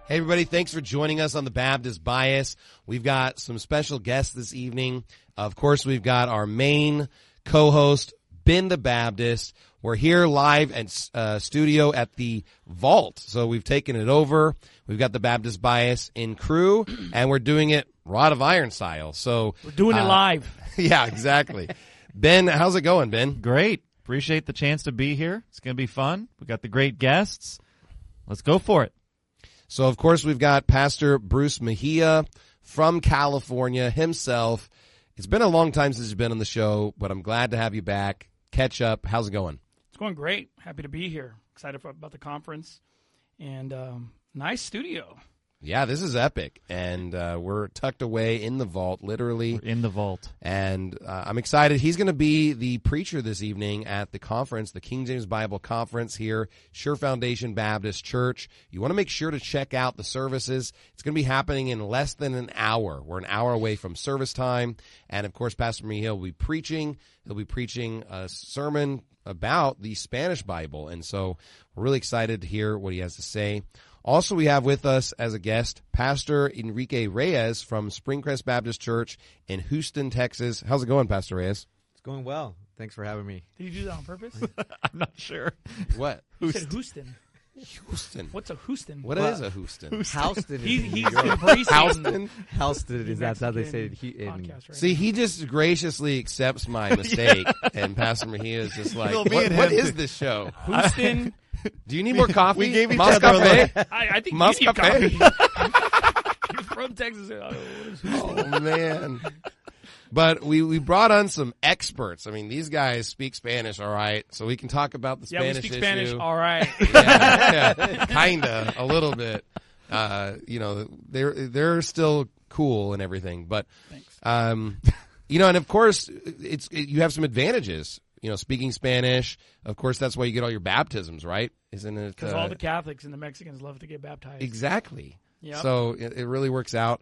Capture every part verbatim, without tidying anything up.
Hey, everybody, thanks for joining us on the Baptist Bias. We've got some special guests this evening. Of course, we've got our main co-host, Ben the Baptist. We're here live at uh, studio at the Vault. So we've taken it over. We've got the Baptist Bias in crew, and we're doing it Rod of Iron style. So we're doing uh, it live. Yeah, exactly. Ben, how's it going, Ben? Great. Appreciate the chance to be here. It's going to be fun. We got the great guests. Let's go for it. So, of course, we've got Pastor Bruce Mejia from California himself. It's been a long time since you've been on the show, but I'm glad to have you back. Catch up. How's it going? It's going great. Happy to be here. Excited for, about the conference. And um, nice studio. Yeah, this is epic. And uh, we're tucked away in the vault, literally. We're in the vault. And uh, I'm excited. He's going to be the preacher this evening at the conference, the King James Bible Conference here, Sure Foundation Baptist Church. You want to make sure to check out the services. It's going to be happening in less than an hour. We're an hour away from service time. And, of course, Pastor Mejia will be preaching. He'll be preaching a sermon about the Spanish Bible. And so we're really excited to hear what he has to say. Also, we have with us as a guest, Pastor Enrique Reyes from Springcrest Baptist Church in Houston, Texas. How's it going, Pastor Reyes? It's going well. Thanks for having me. Did you do that on purpose? I'm not sure. What? You said Houston. Houston. What's a Houston? What well, is a Houston? Houston. He, is he's embracing Houston? Houston is that's how they say it. He, in, podcast right See, now. he just graciously accepts my mistake, and Pastor Mejia is just like, Well, what, me and what him is too. this show? Houston. Do you need more coffee? We gave each Mas other a cafe? I, I think Mas you need cafe? coffee. You're from Texas. Oh, what is Houston? Oh, man. But we, we brought on some experts. I mean, these guys speak Spanish, all right, so we can talk about the Yeah, Spanish we speak issue. Spanish. All right. Yeah, yeah, kinda, a little bit. Uh, you know, they're they're still cool and everything, but Thanks. um, you know, and of course, it's it, you have some advantages. You know, speaking Spanish. Of course, that's why you get all your baptisms, right? Isn't it? Because uh, all the Catholics and the Mexicans love to get baptized. exactly. Yep. So it, it really works out.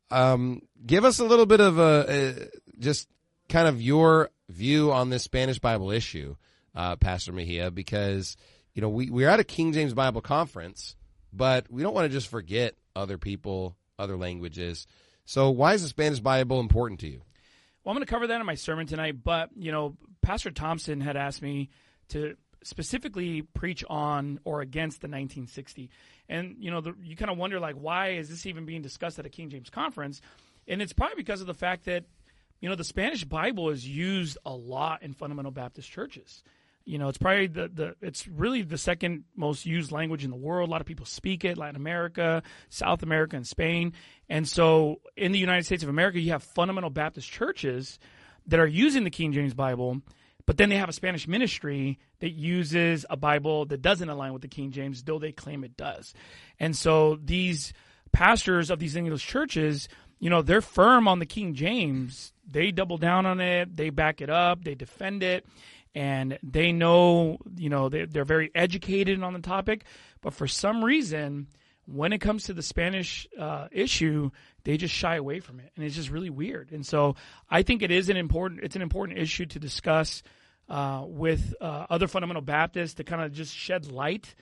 Um, give us a little bit of a, a just kind of your view on this Spanish Bible issue, uh, Pastor Mejia, because you know we we're at a King James Bible conference, but we don't want to just forget other people, other languages. So why is the Spanish Bible important to you? Well, I'm going to cover that in my sermon tonight, but, you know, Pastor Thompson had asked me to specifically preach on or against the nineteen sixty. And, you know, the, you kind of wonder, like, why is this even being discussed at a King James conference? And it's probably because of the fact that, you know, the Spanish Bible is used a lot in fundamental Baptist churches. You know, it's probably the, the it's really the second most used language in the world. A lot of people speak it, Latin America, South America, and Spain. And so in the United States of America, you have fundamental Baptist churches that are using the King James Bible, but then they have a Spanish ministry that uses a Bible that doesn't align with the King James, though they claim it does. And so these pastors of these English churches, you know, they're firm on the King James. They double down on it. They back it up. They defend it. And they know, you know, they're, they're very educated on the topic. But for some reason, when it comes to the Spanish uh, issue, they just shy away from it. And it's just really weird. And so I think it is an important, it's an important issue to discuss uh, with uh, other fundamental Baptists to kind of just shed light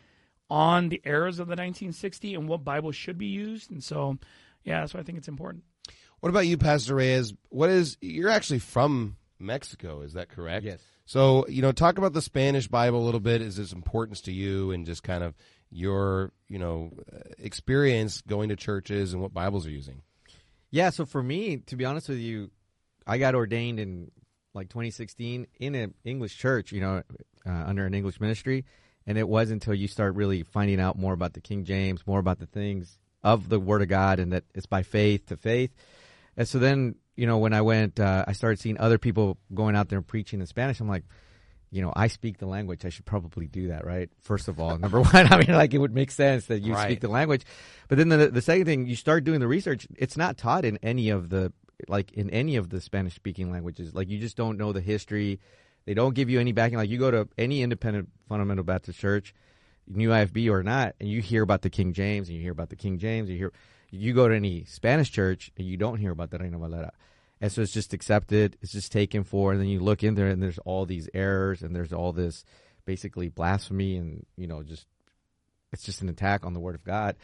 on the errors of the nineteen sixty and what Bible should be used. And so, yeah, that's why I think it's important. What about you, Pastor Reyes? What is you're actually from Mexico? Is that correct? Yes. So, you know, talk about the Spanish Bible a little bit. Is its importance to you and just kind of your, you know, experience going to churches and what Bibles are using? Yeah, so for me, to be honest with you, I got ordained in like twenty sixteen in an English church, you know, uh, under an English ministry. And it wasn't until you start really finding out more about the King James, more about the things of the Word of God, and that it's by faith to faith. And so then, you know, when I went, uh, I started seeing other people going out there and preaching in Spanish. I'm like, you know, I speak the language. I should probably do that, right? First of all, number one, I mean, like it would make sense that you Right. speak the language. But then the the second thing, you start doing the research. It's not taught in any of the, like in any of the Spanish speaking languages. Like you just don't know the history. They don't give you any backing. Like you go to any independent fundamental Baptist church, New I F B or not, and you hear about the King James and you hear about the King James. You hear, you go to any Spanish church and you don't hear about the Reina Valera. And so it's just accepted. It's just taken for, and then you look in there and there's all these errors and there's all this basically blasphemy and, you know, just, it's just an attack on the Word of God.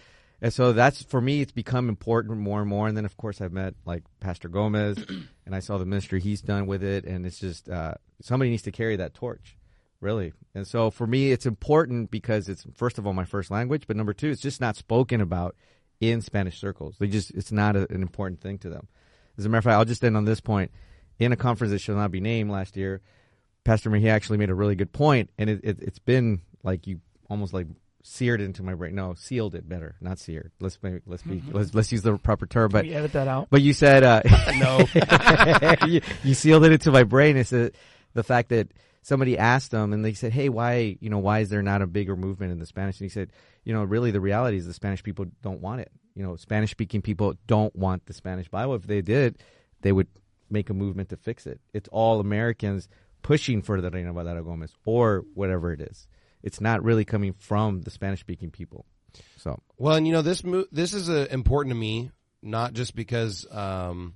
And so that's, for me, it's become important more and more. And then, of course, I've met, like, Pastor Gomez, and I saw the ministry he's done with it. And it's just, uh, somebody needs to carry that torch, really. And so for me, it's important because it's, first of all, my first language. But number two, it's just not spoken about in Spanish circles. They just, it's not a, an important thing to them. As a matter of fact, I'll just end on this point. In a conference that shall not be named last year, Pastor Mejia actually made a really good point, and it, it, it's been like you almost like seared it into my brain. No, sealed it better, not seared. Let's maybe, let's be mm-hmm. let's let's use the proper term. But Can we edit that out. But you said uh, No, you, you sealed it into my brain. It's the the fact that somebody asked him, and they said, "Hey, why you know why is there not a bigger movement in the Spanish?" And he said, "You know, really the reality is the Spanish people don't want it. You know, Spanish speaking people don't want the Spanish Bible. If they did, they would make a movement to fix it. It's all Americans pushing for the Reina Valera Gomez or whatever it is. It's not really coming from the Spanish-speaking people." So, well, and you know this mo- this is uh, important to me, not just because um,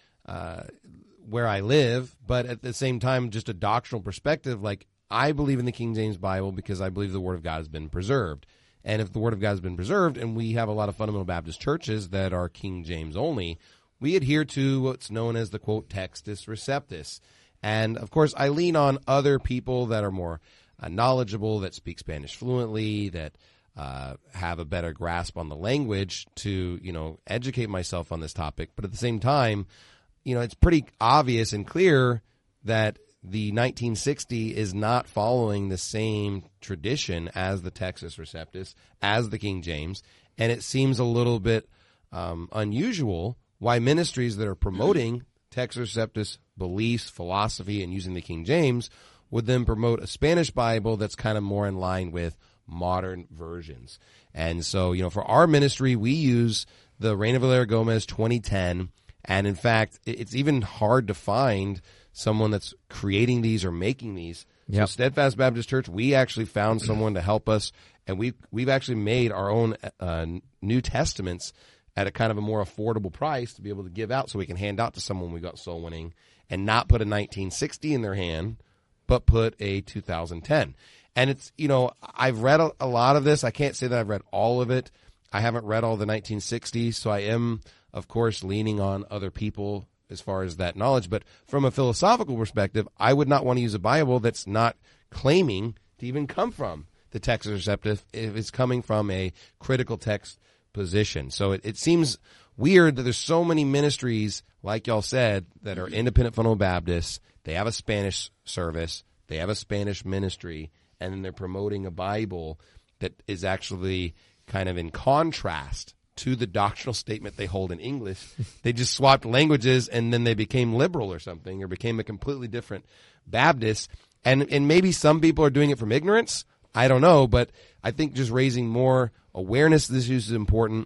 uh, where I live, but at the same time, just a doctrinal perspective. Like, I believe in the King James Bible because I believe the Word of God has been preserved. And if the Word of God has been preserved, and we have a lot of fundamental Baptist churches that are King James only, we adhere to what's known as the, quote, Textus Receptus. And, of course, I lean on other people that are more uh, knowledgeable, that speak Spanish fluently, that uh, have a better grasp on the language to, you know, educate myself on this topic. But at the same time, you know, it's pretty obvious and clear that the nineteen sixty is not following the same tradition as the Textus Receptus, as the King James. And it seems a little bit um, unusual why ministries that are promoting Textus Receptus beliefs, philosophy, and using the King James would then promote a Spanish Bible that's kind of more in line with modern versions. And so, you know, for our ministry, we use the Reina Valera Gomez twenty ten. And in fact, it's even hard to find someone that's creating these or making these. Yep. So Steadfast Baptist Church, we actually found someone to help us, and we've, we've actually made our own uh, New Testaments at a kind of a more affordable price to be able to give out so we can hand out to someone we got soul winning and not put a nineteen sixty in their hand, but put a two thousand ten. And it's, you know, I've read a, a lot of this. I can't say that I've read all of it. I haven't read all the nineteen sixties, so I am, of course, leaning on other people as far as that knowledge. But from a philosophical perspective, I would not want to use a Bible that's not claiming to even come from the Textus Receptus if it's coming from a critical text position. So it, it seems weird that there's so many ministries, like y'all said, that are independent fundamental Baptists. They have a Spanish service. They have a Spanish ministry. And then they're promoting a Bible that is actually kind of in contrast to the doctrinal statement they hold in English. They just swapped languages and then they became liberal or something, or became a completely different Baptist. And and maybe some people are doing it from ignorance. I don't know, but I think just raising more awareness of this issue is important.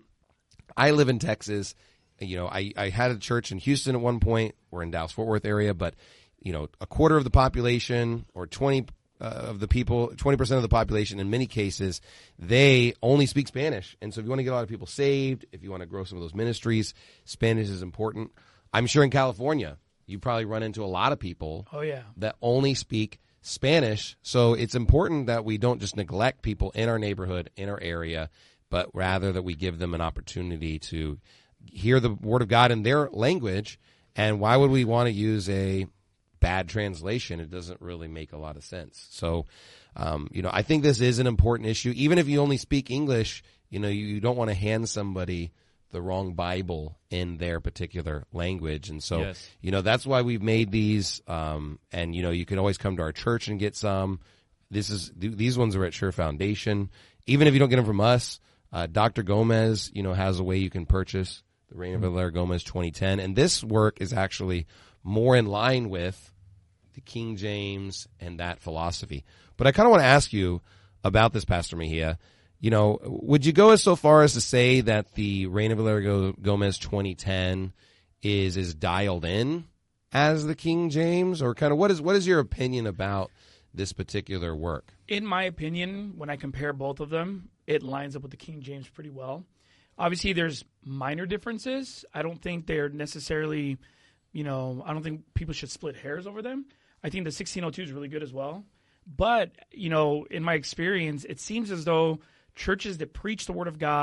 I live in Texas. You know, I, I had a church in Houston at one point. We're in Dallas-Fort Worth area, but, you know, a quarter of the population or twenty uh, of the people, twenty percent of the population in many cases, they only speak Spanish. And so if you want to get a lot of people saved, if you want to grow some of those ministries, Spanish is important. I'm sure in California, you probably run into a lot of people oh, yeah. that only speak Spanish. So it's important that we don't just neglect people in our neighborhood, in our area, but rather that we give them an opportunity to hear the Word of God in their language. And why would we want to use a bad translation? It doesn't really make a lot of sense. So, um, you know, I think this is an important issue. Even if you only speak English, you know, you, you don't want to hand somebody the wrong Bible in their particular language. And so, yes. you know, that's why we've made these. Um, and, you know, you can always come to our church and get some. This is, these ones are at Sure Foundation. Even if you don't get them from us, uh, Doctor Gomez, you know, has a way you can purchase the Reina Valera Gomez twenty ten. And this work is actually more in line with the King James and that philosophy. But I kind of want to ask you about this, Pastor Mejia. You know, would you go as so far as to say that the Reina Valera Gomez twenty ten is is dialed in as the King James, or kind of what is what is your opinion about this particular work? In my opinion, when I compare both of them, it lines up with the King James pretty well. Obviously, there's minor differences. I don't think they're necessarily, you know, I don't think people should split hairs over them. I think the sixteen oh two is really good as well. But, you know, in my experience, it seems as though churches that preach the Word of God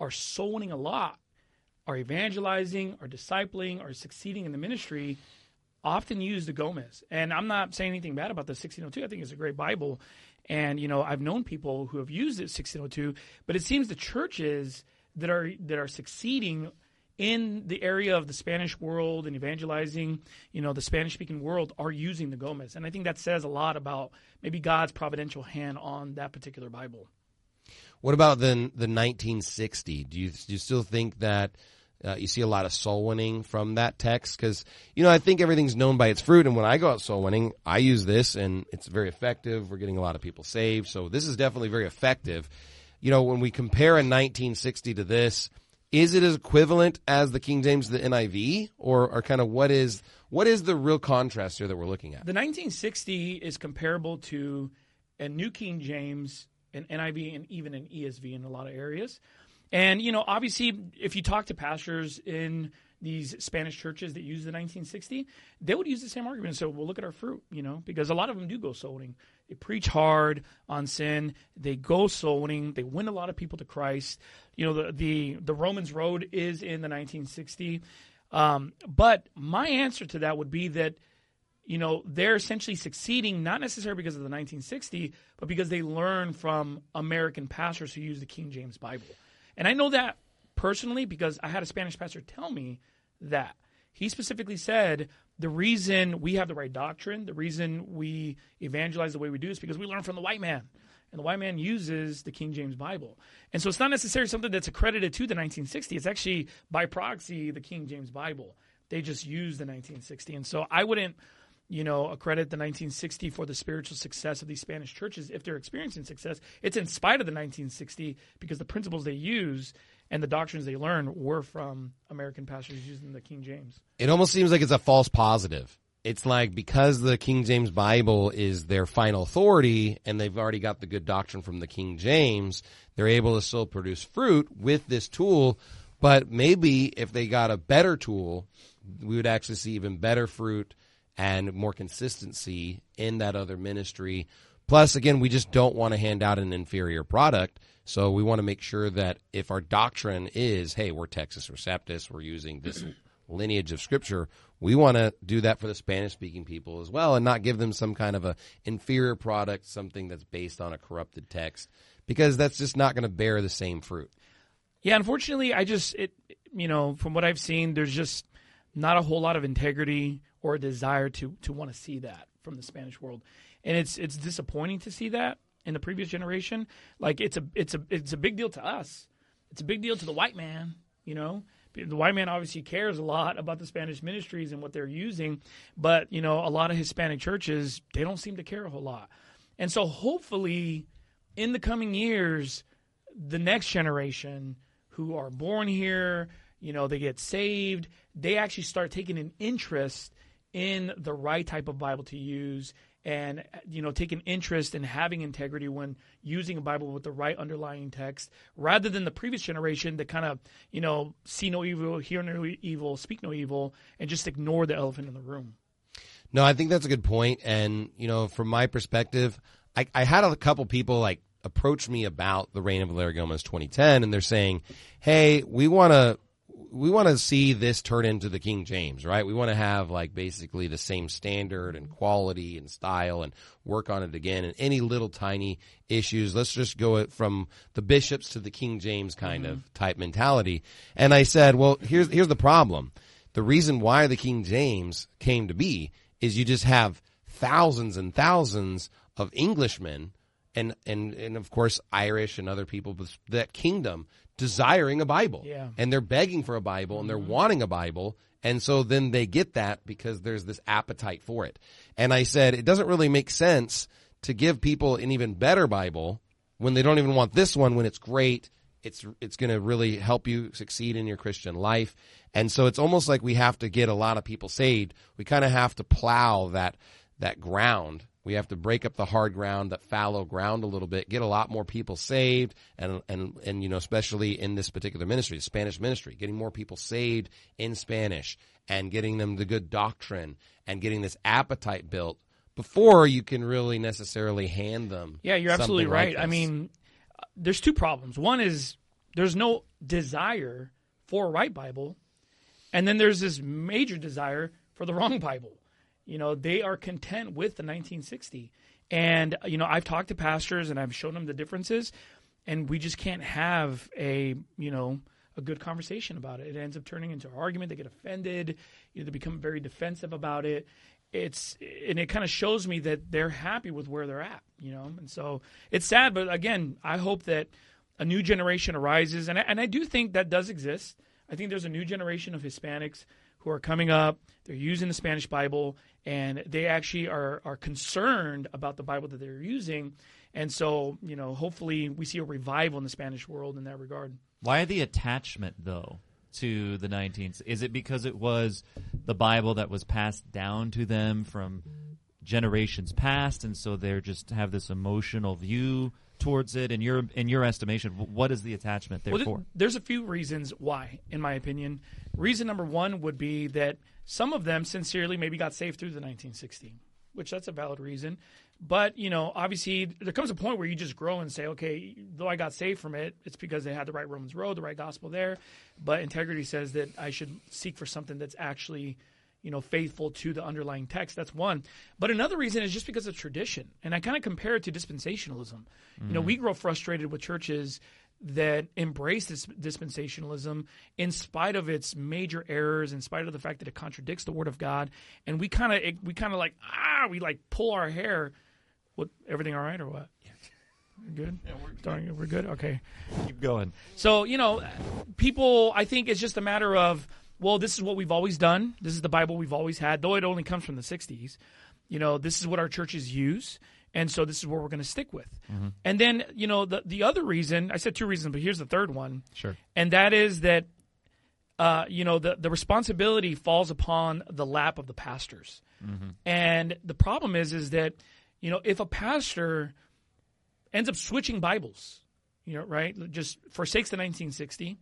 are soul winning a lot, are evangelizing, are discipling, are succeeding in the ministry, often use the Gomez. And I'm not saying anything bad about the sixteen oh two. I think it's a great Bible. And, you know, I've known people who have used it sixteen oh two, but it seems the churches that are that are succeeding in the area of the Spanish world and evangelizing, you know, the Spanish-speaking world are using the Gomez. And I think that says a lot about maybe God's providential hand on that particular Bible. What about the, the nineteen sixty? Do you, do you still think that Uh, you see a lot of soul winning from that text? Because, you know, I think everything's known by its fruit. And when I go out soul winning, I use this and it's very effective. We're getting a lot of people saved. So this is definitely very effective. You know, when we compare a nineteen sixty to this, is it as equivalent as the King James, the N I V? Or, or kind of what is, what is the real contrast here that we're looking at? The nineteen sixty is comparable to a New King James, an N I V, and even an E S V in a lot of areas. And, you know, obviously, if you talk to pastors in these Spanish churches that use the nineteen sixty, they would use the same argument. So, well, look at our fruit, you know, because a lot of them do go soul winning. They preach hard on sin. They go soul winning. They win a lot of people to Christ. You know, the the, the Romans Road is in the nineteen sixty. Um, but my answer to that would be that, you know, they're essentially succeeding not necessarily because of the nineteen sixty, but because they learn from American pastors who use the King James Bible. And I know that personally because I had a Spanish pastor tell me that. He specifically said the reason we have the right doctrine, the reason we evangelize the way we do is because we learn from the white man. And the white man uses the King James Bible. And so it's not necessarily something that's accredited to the nineteen sixty. It's actually by proxy the King James Bible. They just use the nineteen sixty. And so I wouldn't, you know, accredit the nineteen sixty for the spiritual success of these Spanish churches. If they're experiencing success, it's in spite of the nineteen sixty because the principles they use and the doctrines they learn were from American pastors using the King James. It almost seems like it's a false positive. It's like because the King James Bible is their final authority and they've already got the good doctrine from the King James, they're able to still produce fruit with this tool. But maybe if they got a better tool, we would actually see even better fruit and more consistency in that other ministry. Plus, again, we just don't want to hand out an inferior product. So we want to make sure that if our doctrine is, hey, we're Textus Receptus, we're using this lineage of Scripture, we want to do that for the Spanish-speaking people as well and not give them some kind of a inferior product, something that's based on a corrupted text, because that's just not going to bear the same fruit. Yeah, unfortunately, I just, it, you know, from what I've seen, there's just not a whole lot of integrity or a desire to to want to see that from the Spanish world. And it's it's disappointing to see that in the previous generation. Like it's a it's a it's a big deal to us. It's a big deal to the white man, you know. The white man obviously cares a lot about the Spanish ministries and what they're using, but you know, a lot of Hispanic churches, they don't seem to care a whole lot. And so hopefully in the coming years, the next generation who are born here, you know, they get saved, they actually start taking an interest in the right type of Bible to use and, you know, take an interest in having integrity when using a Bible with the right underlying text, rather than the previous generation that kind of, you know, see no evil, hear no evil, speak no evil, and just ignore the elephant in the room. No, I think that's a good point. And, you know, from my perspective, I, I had a couple people like approach me about the reign of Larry Gomez twenty ten, and they're saying, hey, we want to we want to see this turn into the King James, right? We want to have like basically the same standard and quality and style and work on it again. And any little tiny issues, let's just go from the bishops to the King James kind mm-hmm. of type mentality. And I said, well, here's here's the problem. The reason why the King James came to be is you just have thousands and thousands of Englishmen and and and of course Irish and other people, that kingdom desiring a Bible. Yeah. And they're begging for a Bible and they're mm-hmm. wanting a Bible. And so then they get that because there's this appetite for it. And I said, it doesn't really make sense to give people an even better Bible when they don't even want this one, when it's great. It's, it's going to really help you succeed in your Christian life. And so it's almost like we have to get a lot of people saved. We kind of have to plow that, that ground. We have to break up the hard ground, that fallow ground a little bit, get a lot more people saved, and, and, and, you know, especially in this particular ministry, the Spanish ministry, getting more people saved in Spanish and getting them the good doctrine and getting this appetite built before you can really necessarily hand them. Yeah, you're absolutely something right. like this. I mean, there's two problems. One is there's no desire for a right Bible, and then there's this major desire for the wrong Bible. You know, they are content with the nineteen sixty. And, you know, I've talked to pastors and I've shown them the differences, and we just can't have a, you know, a good conversation about it. It ends up turning into an argument. They get offended. You know, they become very defensive about it. It's and it kind of shows me that they're happy with where they're at, you know. And so it's sad, but again, I hope that a new generation arises, and I, and I do think that does exist. I think there's a new generation of Hispanics who are coming up. They're using the Spanish Bible, and they actually are are concerned about the Bible that they're using. And so, you know, hopefully we see a revival in the Spanish world in that regard. Why the attachment, though, to the nineteenth? Is it because it was the Bible that was passed down to them from generations past, and so they just have this emotional view towards it? In your in your estimation, what is the attachment there well, for? There's a few reasons why, in my opinion. Reason number one would be that some of them sincerely maybe got saved through the nineteen sixty, which that's a valid reason. But, you know, obviously there comes a point where you just grow and say, okay, though I got saved from it, it's because they had the right Romans road, the right gospel there. But integrity says that I should seek for something that's actually, you know, faithful to the underlying text. That's one. But another reason is just because of tradition. And I kind of compare it to dispensationalism. Mm-hmm. You know, we grow frustrated with churches that embrace this dispensationalism in spite of its major errors, in spite of the fact that it contradicts the Word of God. And we kind of, we kind of like, ah, we like pull our hair. What, everything all right or what? Yeah. Good? Yeah, we're good. We're good? Okay. Keep going. So, you know, people, I think it's just a matter of, well, this is what we've always done. This is the Bible we've always had, though it only comes from the sixties. You know, this is what our churches use, and so this is what we're going to stick with. Mm-hmm. And then, you know, the the other reason, I said two reasons, but here's the third one. Sure. And that is that, uh, you know, the, the responsibility falls upon the lap of the pastors. Mm-hmm. And the problem is, is that, you know, if a pastor ends up switching Bibles, you know, right, just forsakes the nineteen sixty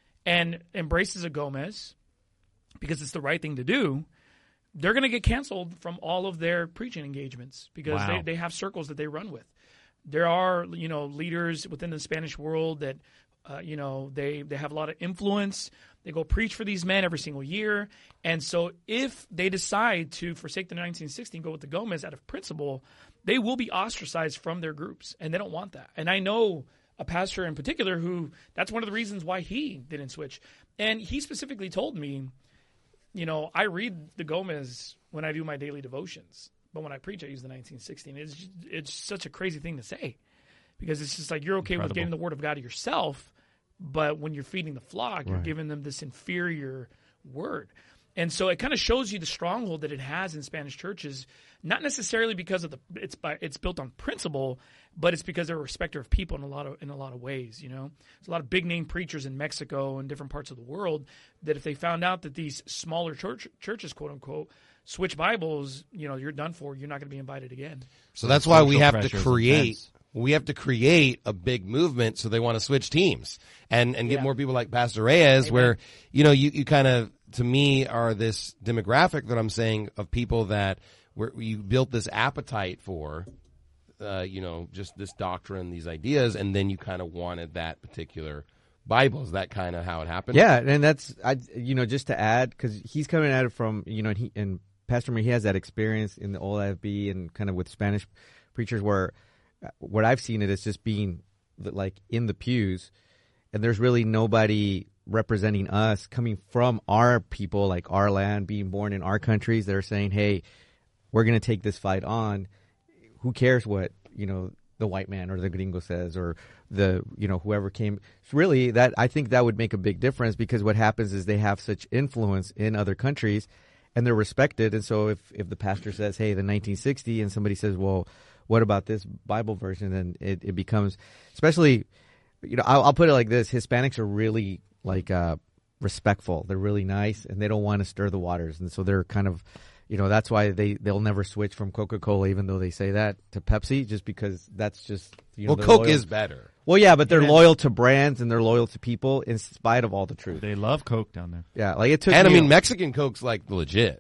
and embraces a Gomez because it's the right thing to do, they're going to get canceled from all of their preaching engagements because wow. they, they have circles that they run with. There are, you know, leaders within the Spanish world that, uh, you know, they, they have a lot of influence. They go preach for these men every single year. And so if they decide to forsake the nineteen sixty and go with the Gomez out of principle, they will be ostracized from their groups, and they don't want that. And I know a pastor in particular who that's one of the reasons why he didn't switch. And he specifically told me, you know, I read the Gomez when I do my daily devotions, but when I preach, I use the nineteen sixty. And it's, it's such a crazy thing to say because it's just like you're okay Incredible. with getting the word of God to yourself, but when you're feeding the flock, you're right. giving them this inferior word. And so it kind of shows you the stronghold that it has in Spanish churches, not necessarily because of the it's by, it's built on principle, but it's because they're a respecter of people in a lot of in a lot of ways. You know, there's a lot of big name preachers in Mexico and different parts of the world that if they found out that these smaller church, churches, quote unquote, switch Bibles, you know, you're done for. You're not going to be invited again. So that's why we have to create. We have to create a big movement so they want to switch teams and, and get yeah. more people like Pastor Reyes Amen. where, you know, you, you kind of, to me, are this demographic that I'm saying of people that where you built this appetite for, uh, you know, just this doctrine, these ideas, and then you kind of wanted that particular Bible. Is that kind of how it happened? Yeah, and that's, I, you know, just to add, because he's coming at it from, you know, and, he, and Pastor Mir, he has that experience in the old I F B and kind of with Spanish preachers where what I've seen it is just being like in the pews, and there's really nobody representing us coming from our people, like our land, being born in our countries. They're saying, hey, we're going to take this fight on. Who cares what, you know, the white man or the gringo says or the, you know, whoever came. It's really that I think that would make a big difference because what happens is they have such influence in other countries and they're respected. And so if, if the pastor says, hey, the nineteen sixty and somebody says, well, what about this Bible version? And it, it becomes, especially, you know, I'll, I'll put it like this. Hispanics are really like uh, respectful. They're really nice and they don't want to stir the waters. And so they're kind of, you know, that's why they, they'll never switch from Coca-Cola, even though they say that, to Pepsi, just because that's just, you know. Well, Coke loyal. is better. Well, yeah, but they're yeah. loyal to brands and they're loyal to people in spite of all the truth. They love Coke down there. Yeah, like it took And me I mean, a, Mexican Coke's like legit.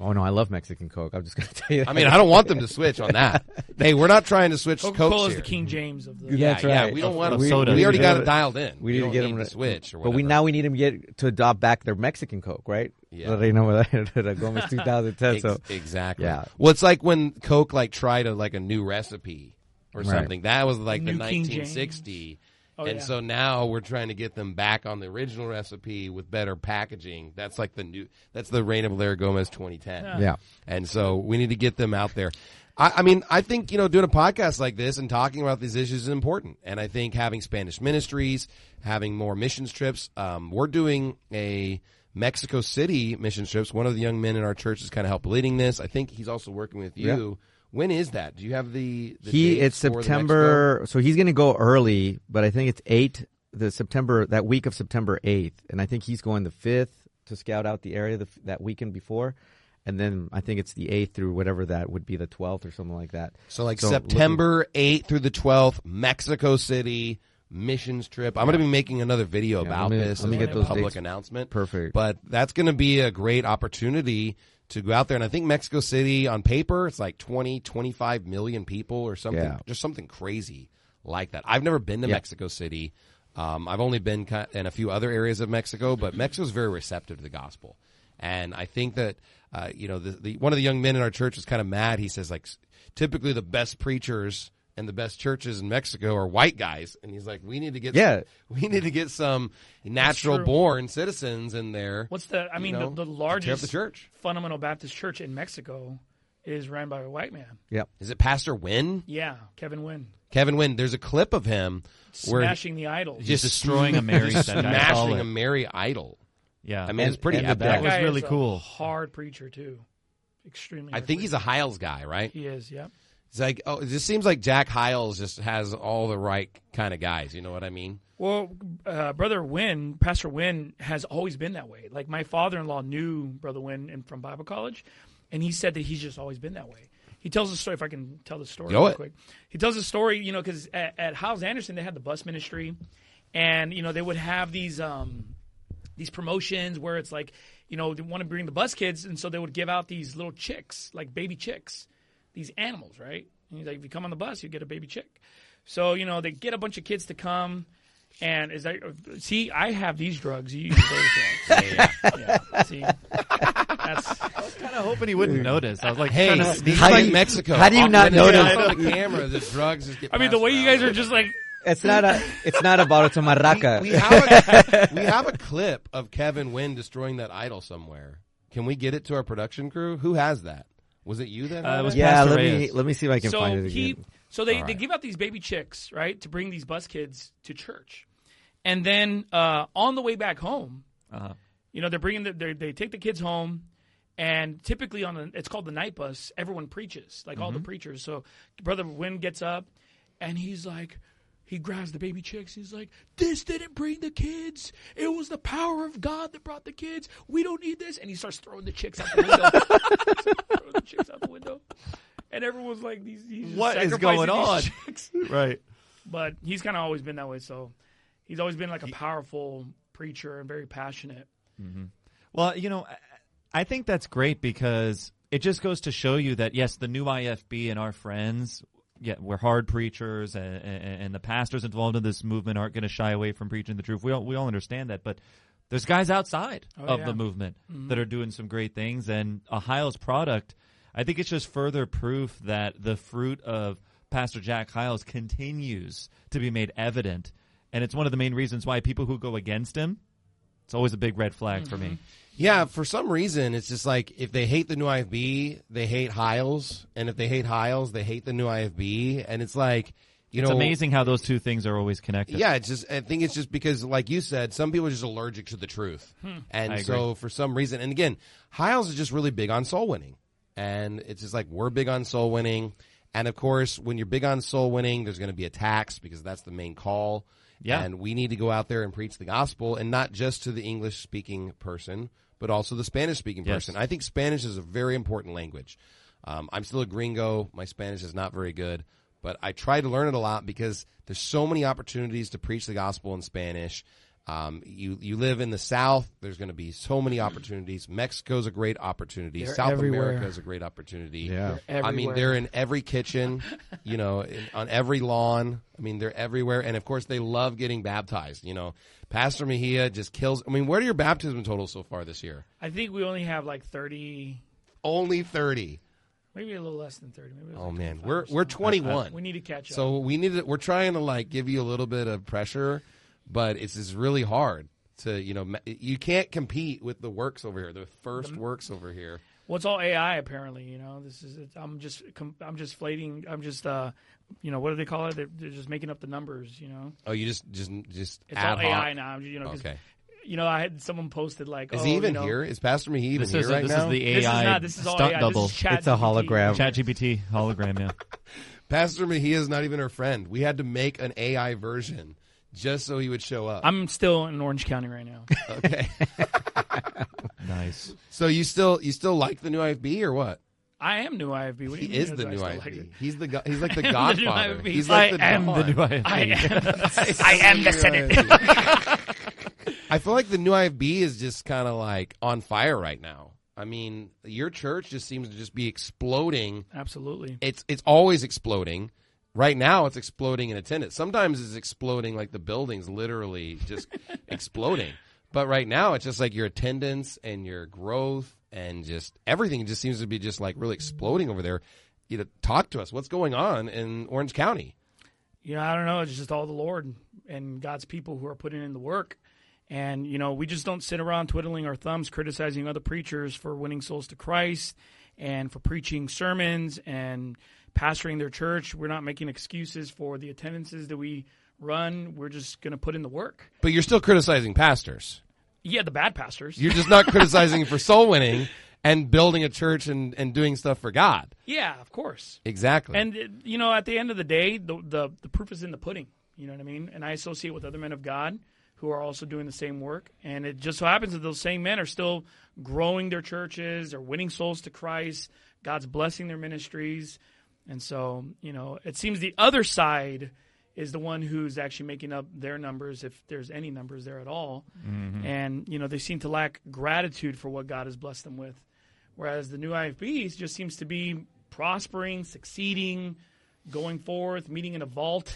Oh no, I love Mexican Coke. I'm just gonna tell you that. I mean, I don't want them to switch on that. Hey, we're not trying to switch Coke Coca-Cola is here. the King James of the. Yeah, That's yeah, right. we don't want Of them. soda. We already We got need it to- dialed in. We need to don't get need them to to switch or But we whatever. now we need them to get to adopt back their Mexican Coke, right? Yeah. So they know what the Gomez twenty ten. Ex- So exactly. Yeah. Well, it's like when Coke like tried a like a new recipe or Right. something. That was like the New King nineteen sixty. Oh, and yeah. so now we're trying to get them back on the original recipe with better packaging. That's like the new. That's the Reina Valera Gomez twenty ten. Yeah. yeah, And so we need to get them out there. I, I mean, I think, you know, doing a podcast like this and talking about these issues is important. And I think having Spanish ministries, having more missions trips, um, we're doing a Mexico City missions trips. One of the young men in our church is kind of help leading this. I think he's also working with you. When is that? Do you have the, the he dates it's for the Mexico? September. So he's going to go early, but I think it's eight. The September that week of September eighth, and I think he's going the fifth to scout out the area the, that weekend before, and then I think it's the eighth through whatever that would be the twelfth or something like that. So like So September eighth through the twelfth, Mexico City missions trip. I'm going to be making another video Yeah, about let me- this let me as get a those public dates. announcement. Perfect. But that's going to be a great opportunity to go out there. And I think Mexico City on paper, it's like twenty, twenty-five million people or something, Yeah. just something crazy like that. I've never been to Yeah. Mexico City. Um, I've only been ki- in a few other areas of Mexico, but Mexico's very receptive to the gospel. And I think that, uh, you know, the, the, one of the young men in our church was kind of mad. He says, like, typically the best preachers and the best churches in Mexico are white guys. And he's like, we need to get, Yeah. some, we need to get some natural true. born citizens in there. What's the? I you mean, know, the, the to tear up largest the church. fundamental Baptist church in Mexico is ran by a white man. Yep. Is it Pastor Wynn? Yeah, Kevin Wynn, Kevin Wynn. There's a clip of him where smashing the idols. Just destroying a Mary just statue. I saw smashing it. a Mary idol. Yeah. I mean, it's pretty and the epic. that was guy really is a cool. hard preacher too, extremely. I hard think he's a preacher. Hiles guy, right? He is. Yep. It's like, oh, it just seems like Jack Hiles just has all the right kind of guys. You know what I mean? Well, uh, Brother Wynn, Pastor Wynn, has always been that way. Like my father-in-law knew Brother Wynn in, from Bible college, and he said that he's just always been that way. He tells a story. If I can tell the story Go real it. quick, he tells a story. You know, because at, at Hiles Anderson they had the bus ministry, and you know they would have these um, these promotions where it's like, you know, they want to bring the bus kids, and so they would give out these little chicks, like baby chicks, these animals, right? And he's like, if you come on the bus, you get a baby chick. So you know they get a bunch of kids to come. And is that see? I have these drugs. You use those drugs. Yeah, yeah, yeah. See, that's kind of hoping he wouldn't notice. I was like, Hey, trying to this sneak is How do like you- Mexico. how do you On- not when it's notice? on the camera? The drugs just get. I mean, the passed way you around. guys are just like, It's not a. It's not a bottle to marraca. We have a, we have a clip of Kevin Wynn destroying that idol somewhere. Can we get it to our production crew? Who has that? Was it you that? Uh, had it was it? yeah, Pastor let me Reyes. let me see if I can so find it he, again. so they, All they right. give out these baby chicks, right, to bring these bus kids to church, and then uh, on the way back home, Uh-huh. you know, they're bringing the, they they take the kids home, and typically on the, it's called the night bus. Everyone preaches, like all the preachers. So Brother Wynn gets up, and he's like. He grabs the baby chicks. He's like, this didn't bring the kids. It was the power of God that brought the kids. We don't need this. And he starts throwing the chicks out the window. throwing the chicks out the window. And everyone's like, these, he's just What is sacrificing going on? these chicks. Right. But he's kind of always been that way. So he's always been like a powerful preacher and very passionate. Well, you know, I- I think that's great because it just goes to show you that, yes, the new I F B and our friends, yeah, we're hard preachers, and, and, and the pastors involved in this movement aren't going to shy away from preaching the truth. We all, we all understand that, but there's guys outside Oh, of yeah. the movement that are doing some great things, and a Hiles product, I think it's just further proof that the fruit of Pastor Jack Hiles continues to be made evident, and it's one of the main reasons why people who go against him, it's always a big red flag for me. Yeah, for some reason, it's just like if they hate the new I F B, they hate Hiles, and if they hate Hiles, they hate the new I F B, and it's like, you It's know, amazing how those two things are always connected. Yeah, it's just. I think it's just because, like you said, some people are just allergic to the truth, and I agree. so for some reason, and again, Hiles is just really big on soul winning, and it's just like we're big on soul winning, and of course, when you're big on soul winning, there's going to be attacks because that's the main call. Yeah. And we need to go out there and preach the gospel, and not just to the English speaking person, but also the Spanish speaking Yes. person. I think Spanish is a very important language. Um, I'm still a gringo. My Spanish is not very good, but I try to learn it a lot because there's so many opportunities to preach the gospel in Spanish. Um, you you live in the South. There's going to be so many opportunities. Mexico's a great opportunity. They're South everywhere. America is a great opportunity. Yeah. They're I mean, everywhere. they're in every kitchen, you know, in, on every lawn. I mean, they're everywhere. And, of course, they love getting baptized. You know, Pastor Mejia just kills. I mean, what are your baptism totals so far this year? I think we only have like thirty, Only thirty. maybe a little less than thirty. Maybe it was Oh, like man. twenty-five We're or we're something. twenty-one. We need to catch up. So we need to, we're trying to, like, give you a little bit of pressure, but it's just really hard to, you know, ma- you can't compete with the works over here, the first works over here. Well, it's all A I apparently. You know, this is. I'm just. I'm just flating. I'm just. Uh, you know, what do they call it? They're, they're just making up the numbers. You know, Oh, you just, just, just it's ad all A I hoc? now. You know, 'cause, Okay. You know, I had someone posted like, Is oh, he even you know, here? Is Pastor Mejia even This here is right this now? is the This A I is not. This is all stunt A I. double. This is Chat It's a G P T. hologram. ChatGPT hologram. Yeah. Pastor Mejia is not even our friend. We had to make an A I version just so he would show up. I'm still in Orange County right now. okay. Nice. So you still you still like the new I F B or what? I am new I F B. What do He you is mean the do I new still I F like B. it? He's the go- he's like the I am the new Godfather. I F B. He's like I the am Don. The new I F B. I am. I am the Senate. I feel like the new I F B is just kind of like on fire right now. I mean, your church just seems to just be exploding. Absolutely. It's it's always exploding. Right now, it's exploding in attendance. Sometimes it's exploding like the building's literally just exploding. But right now, it's just like your attendance and your growth and just everything just seems to be just like really exploding over there. You know, talk to us. What's going on in Orange County? You know, I don't know. It's just all the Lord and God's people who are putting in the work. And, you know, we just don't sit around twiddling our thumbs criticizing other preachers for winning souls to Christ and for preaching sermons and pastoring their church. We're not making excuses for the attendances that we run. We're just going to put in the work. But you're still criticizing pastors. Yeah, the bad pastors. You're just not criticizing for soul winning and building a church and, and doing stuff for God. Yeah, of course. Exactly. And, uh, you know, at the end of the day, the, the the proof is in the pudding. You know what I mean? And I associate with other men of God who are also doing the same work. And it just so happens that those same men are still growing their churches, they're winning souls to Christ, God's blessing their ministries. And so, you know, it seems the other side is the one who's actually making up their numbers, if there's any numbers there at all. Mm-hmm. And, you know, they seem to lack gratitude for what God has blessed them with. Whereas the new I F B just seems to be prospering, succeeding, going forth, meeting in a vault.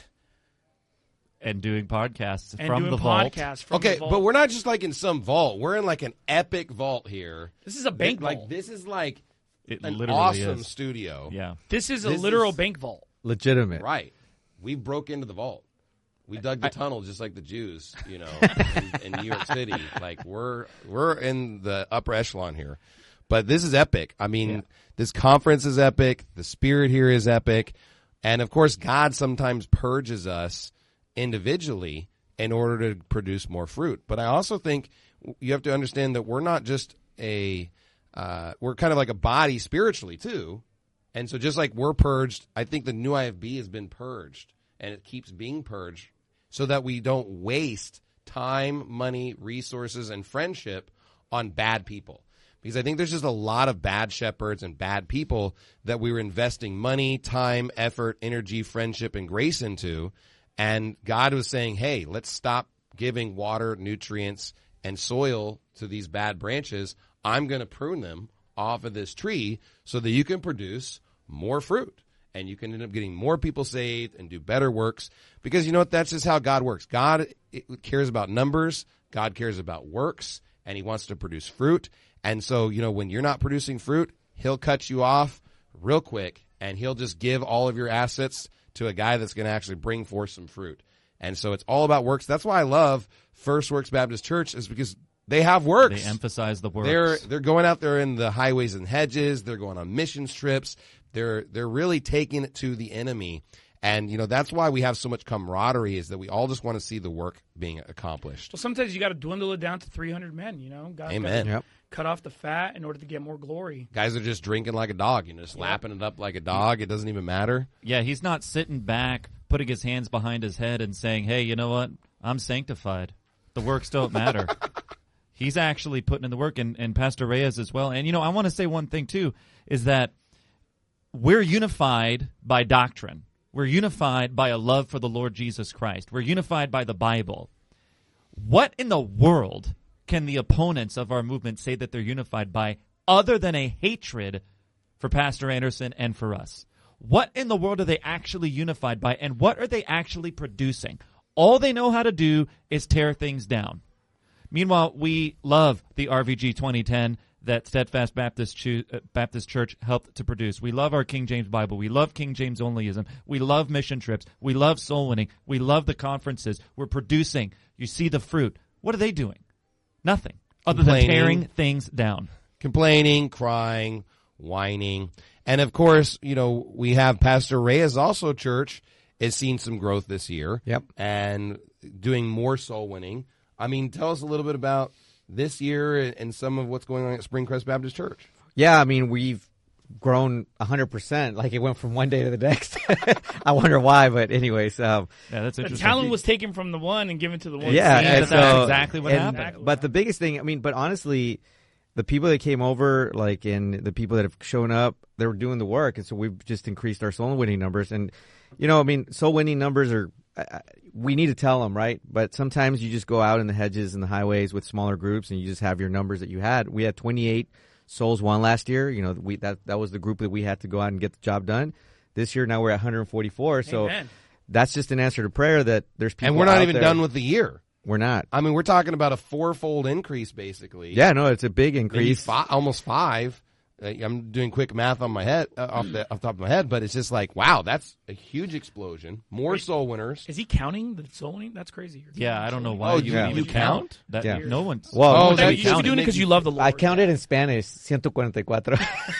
And doing podcasts And from doing the vault. podcasts from okay, the vault. but we're not just like in some vault. We're in like an epic vault here. This is a bank like vault. this is like It an literally awesome is. studio. Yeah. This is a This literal is- bank vault. Legitimate. Right. We broke into the vault. We dug the tunnel just like the Jews, you know, in, in New York City. Like we're we're in the upper echelon here. But this is epic. I mean, Yeah. this conference is epic. The spirit here is epic. And of course, God sometimes purges us individually in order to produce more fruit. But I also think you have to understand that we're not just a uh, we're kind of like a body spiritually too. And so just like we're purged, I think the new I F B has been purged, and it keeps being purged so that we don't waste time, money, resources, and friendship on bad people. Because I think there's just a lot of bad shepherds and bad people that we were investing money, time, effort, energy, friendship, and grace into. And God was saying, hey, let's stop giving water, nutrients, and soil to these bad branches. I'm going to prune them off of this tree so that you can produce more fruit and you can end up getting more people saved and do better works. Because you know what? That's just how God works. God cares about numbers. God cares about works, and he wants to produce fruit. And so, you know, when you're not producing fruit, he'll cut you off real quick, and he'll just give all of your assets to a guy that's going to actually bring forth some fruit. And so it's all about works. That's why I love First Works Baptist Church, is because they have works. They emphasize the works. They're they're going out there in the highways and hedges. They're going on missions trips. They're they're really taking it to the enemy. And, you know, that's why we have so much camaraderie, is that we all just want to see the work being accomplished. Well, sometimes you got to dwindle it down to three hundred men, you know? God's Amen. gotta Yep. cut off the fat in order to get more glory. Guys are just drinking like a dog, you know, just lapping it up like a dog. It doesn't even matter. Yeah, he's not sitting back, putting his hands behind his head and saying, hey, you know what? I'm sanctified. The works don't matter. He's actually putting in the work, and, and Pastor Reyes as well. And, you know, I want to say one thing, too, is that we're unified by doctrine. We're unified by a love for the Lord Jesus Christ. We're unified by the Bible. What in the world can the opponents of our movement say that they're unified by other than a hatred for Pastor Anderson and for us? What in the world are they actually unified by, and what are they actually producing? All they know how to do is tear things down. Meanwhile, we love the R V G twenty ten that Steadfast Baptist, Cho- uh, Baptist Church helped to produce. We love our King James Bible. We love King James onlyism. We love mission trips. We love soul winning. We love the conferences. We're producing. You see the fruit. What are they doing? Nothing other than tearing things down. Complaining, crying, whining. And of course, you know, we have Pastor Reyes also church has seen some growth this year. Yep. And doing more soul winning. I mean, tell us a little bit about this year and some of what's going on at Springcrest Baptist Church. Yeah, I mean, we've grown one hundred percent. Like, it went from one day to the next. I wonder why, but anyways. Um, yeah, that's the interesting. talent was taken from the one and given to the one. Yeah, See, and that's so, exactly what and, happened. But the biggest thing, I mean, but honestly, the people that came over, like, and the people that have shown up, they were doing the work, and so we've just increased our soul winning numbers. And, you know, I mean, soul winning numbers are, uh, we need to tell them, right? But sometimes you just go out in the hedges and the highways with smaller groups, and you just have your numbers that you had. We had twenty-eight souls won last year. You know, we that that was the group that we had to go out and get the job done. This year, now we're at one hundred forty-four. So Amen. that's just an answer to prayer that there's people. And we're not out even there. done with the year. We're not. I mean, we're talking about a fourfold increase, basically. Yeah, no, it's a big Maybe increase. fi- almost five. Uh, I'm doing quick math on my head, uh, off the off the top of my head, but it's just like, wow, that's a huge explosion. More Wait. soul winners. Is he counting the soul winning? That's crazy. You're Yeah, counting I don't know soul why Oh, you you- would you even count? That Yeah. no one's. Well, Oh, winning. that- You should be that doing it makes because you- you love the Lord. I counted in Spanish, one forty-four.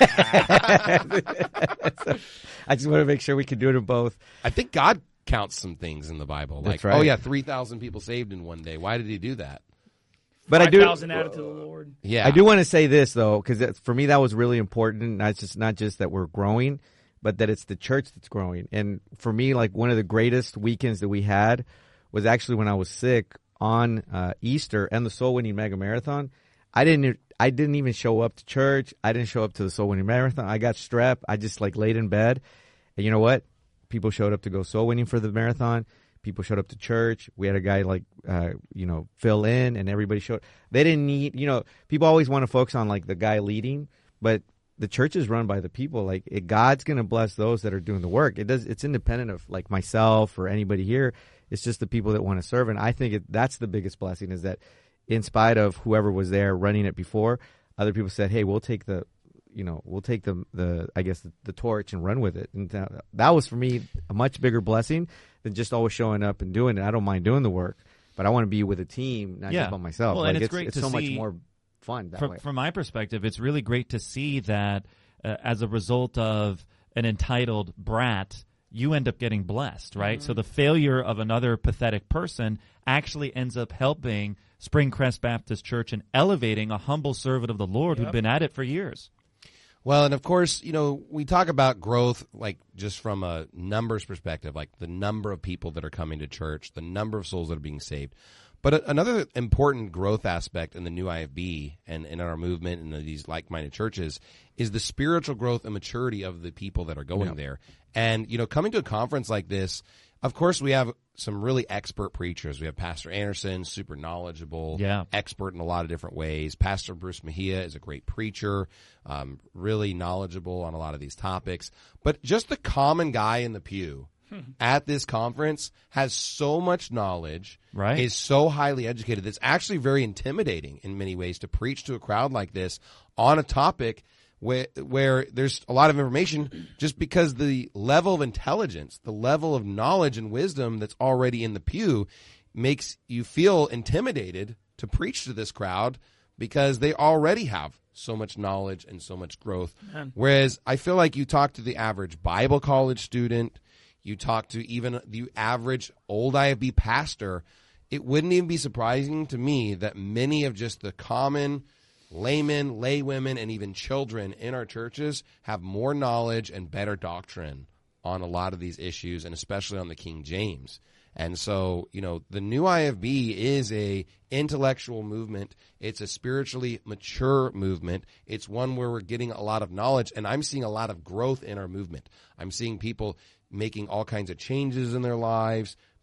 So, I just want to make sure we can do it in both. I think God counts some things in the Bible. Like, That's right. oh yeah, three thousand people saved in one day. Why did he do that? But I five do. thousand added to the Lord. Yeah. I do want to say this though, because for me that was really important. Not just not just that we're growing, but that it's the church that's growing. And for me, like one of the greatest weekends that we had was actually when I was sick on uh, Easter and the Soul Winning Mega Marathon. I didn't. I didn't even show up to church. I didn't show up to the Soul Winning Marathon. I got strep. I just like laid in bed, and you know what? People showed up to go soul winning for the marathon. People showed up to church. We had a guy like, uh, you know, fill in, and everybody showed. They didn't need, you know, people always want to focus on like the guy leading, but the church is run by the people. Like it, God's going to bless those that are doing the work. It does. It's independent of like myself or anybody here. It's just the people that want to serve, and I think it, that's the biggest blessing is that, in spite of whoever was there running it before, other people said, "Hey, we'll take the." You know, we'll take the the I guess the, the torch and run with it, and that, that was for me a much bigger blessing than just always showing up and doing it. I don't mind doing the work, but I want to be with a team, not Yeah. just by myself. Well, like and it's great it's to so much see- more fun that From, way. from my perspective, it's really great to see that uh, as a result of an entitled brat, you end up getting blessed, right? So the failure of another pathetic person actually ends up helping Springcrest Baptist Church and elevating a humble servant of the Lord Yep. who'd been at it for years. Well, and of course, you know, we talk about growth like just from a numbers perspective, like the number of people that are coming to church, the number of souls that are being saved. But a- another important growth aspect in the new I F B and in our movement and these like-minded churches is the spiritual growth and maturity of the people that are going Yep. there. And, you know, coming to a conference like this, of course, we have some really expert preachers. We have Pastor Anderson, super knowledgeable, Yeah. expert in a lot of different ways. Pastor Bruce Mejia is a great preacher, um, really knowledgeable on a lot of these topics. But just the common guy in the pew at this conference has so much knowledge, Right. is so highly educated. It's actually very intimidating in many ways to preach to a crowd like this on a topic where, where there's a lot of information just because the level of intelligence, the level of knowledge and wisdom that's already in the pew makes you feel intimidated to preach to this crowd because they already have so much knowledge and so much growth. Man. Whereas I feel like you talk to the average Bible college student, you talk to even the average old I F B pastor, it wouldn't even be surprising to me that many of just the common laymen, laywomen, and even children in our churches have more knowledge and better doctrine on a lot of these issues, and especially on the King James. And so, you know, the new I F B is a intellectual movement. It's a spiritually mature movement. It's one where we're getting a lot of knowledge, and I'm seeing a lot of growth in our movement. I'm seeing people making all kinds of changes in their lives,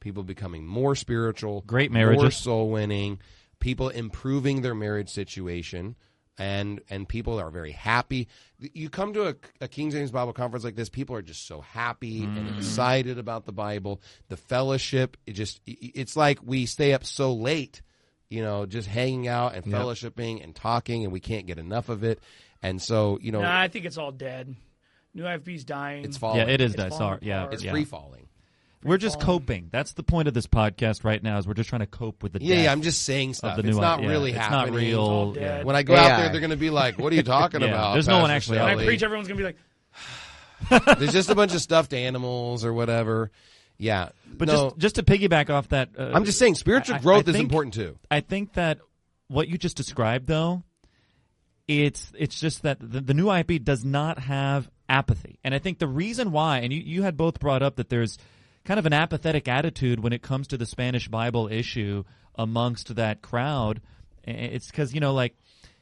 people becoming more spiritual, Great more marriages. soul winning, people improving their marriage situation, and and people are very happy. You come to a, a King James Bible conference like this, people are just so happy Mm. and excited about the Bible. The fellowship, it just it's like we stay up so late, you know, just hanging out and Yep. fellowshipping and talking, and we can't get enough of it. And so, you know, Nah, I think it's all dead. New I F B's dying. it's falling. Yeah, it is It's that. falling Sorry, yeah, apart. It's yeah. free falling. We're just falling. coping. That's the point of this podcast right now. Is we're just trying to cope with the Yeah, death yeah. I'm just saying stuff. of the It's new. not yeah, really it's happening. not real. all yeah. dead. When I go A out I. there, they're going to be like, "What are you talking Yeah, about?" there's no one Pastor actually When out I Shelley?" preach, everyone's gonna be like, There's just a bunch of stuffed animals or whatever. Yeah, But no, just just to piggyback off that, uh, I'm just saying spiritual I- I- growth I is think- important too. I think that what you just described, though, it's it's just that the, the new I P does not have apathy, and I think the reason why, and you, you had both brought up that there's kind of an apathetic attitude when it comes to the Spanish Bible issue amongst that crowd. It's because, you know, like,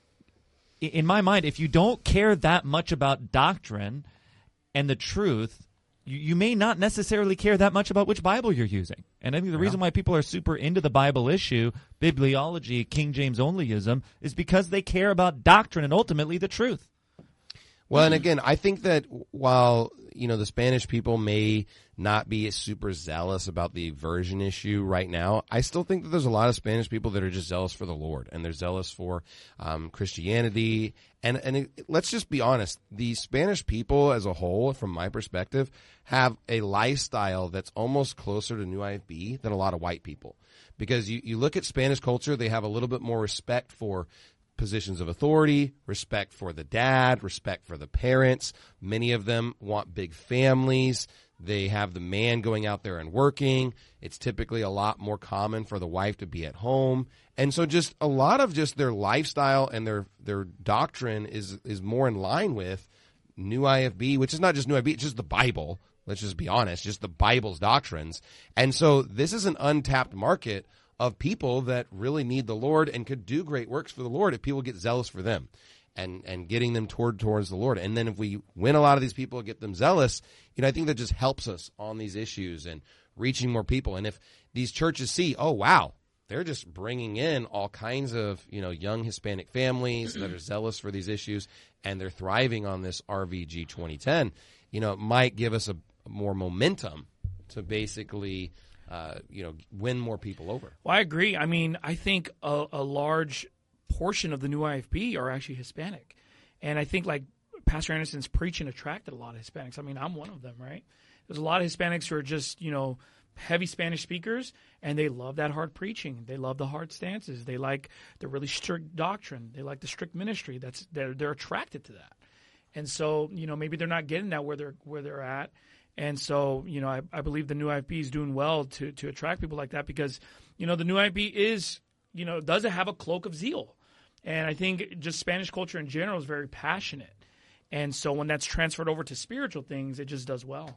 in my mind, if you don't care that much about doctrine and the truth, you, you may not necessarily care that much about which Bible you're using. And I think the reason why people are super into the Bible issue, bibliology, King James onlyism, is because they care about doctrine and ultimately the truth. Well, and again, I think that while, you know, the Spanish people may not be super zealous about the version issue right now, I still think that there's a lot of Spanish people that are just zealous for the Lord, and they're zealous for um, Christianity. And and it, let's just be honest, the Spanish people as a whole, from my perspective, have a lifestyle that's almost closer to New I F B than a lot of white people. Because you, you look at Spanish culture, they have a little bit more respect for positions of authority, respect for the dad, respect for the parents. Many of them want big families. They have the man going out there and working. It's typically a lot more common for the wife to be at home. And so just a lot of just their lifestyle and their, their doctrine is, is more in line with New I F B, which is not just New I F B, it's just the Bible. Let's just be honest, just the Bible's doctrines. And so this is an untapped market of people that really need the Lord and could do great works for the Lord if people get zealous for them and, and getting them toward towards the Lord. And then if we win a lot of these people and get them zealous, you know, I think that just helps us on these issues and reaching more people. And if these churches see, oh, wow, they're just bringing in all kinds of, you know, young Hispanic families that are zealous for these issues and they're thriving on this R V G twenty ten, you know, it might give us a more momentum to basically Uh, you know, win more people over. well, I agree. I mean, I think a, a large portion of the new I F B are actually Hispanic. And I think, like, Pastor Anderson's preaching attracted a lot of Hispanics. I mean, I'm one of them, right? There's a lot of Hispanics who are just, you know, heavy Spanish speakers, and they love that hard preaching. They love the hard stances. They like the really strict doctrine. They like the strict ministry. That's they're, they're attracted to that. And so, you know, maybe they're not getting that where they're where they're at. And so, you know, I, I believe the new I F B is doing well to to attract people like that because, you know, the new I F B is, you know, doesn't have a cloak of zeal. And I think just Spanish culture in general is very passionate. And so when that's transferred over to spiritual things, it just does well.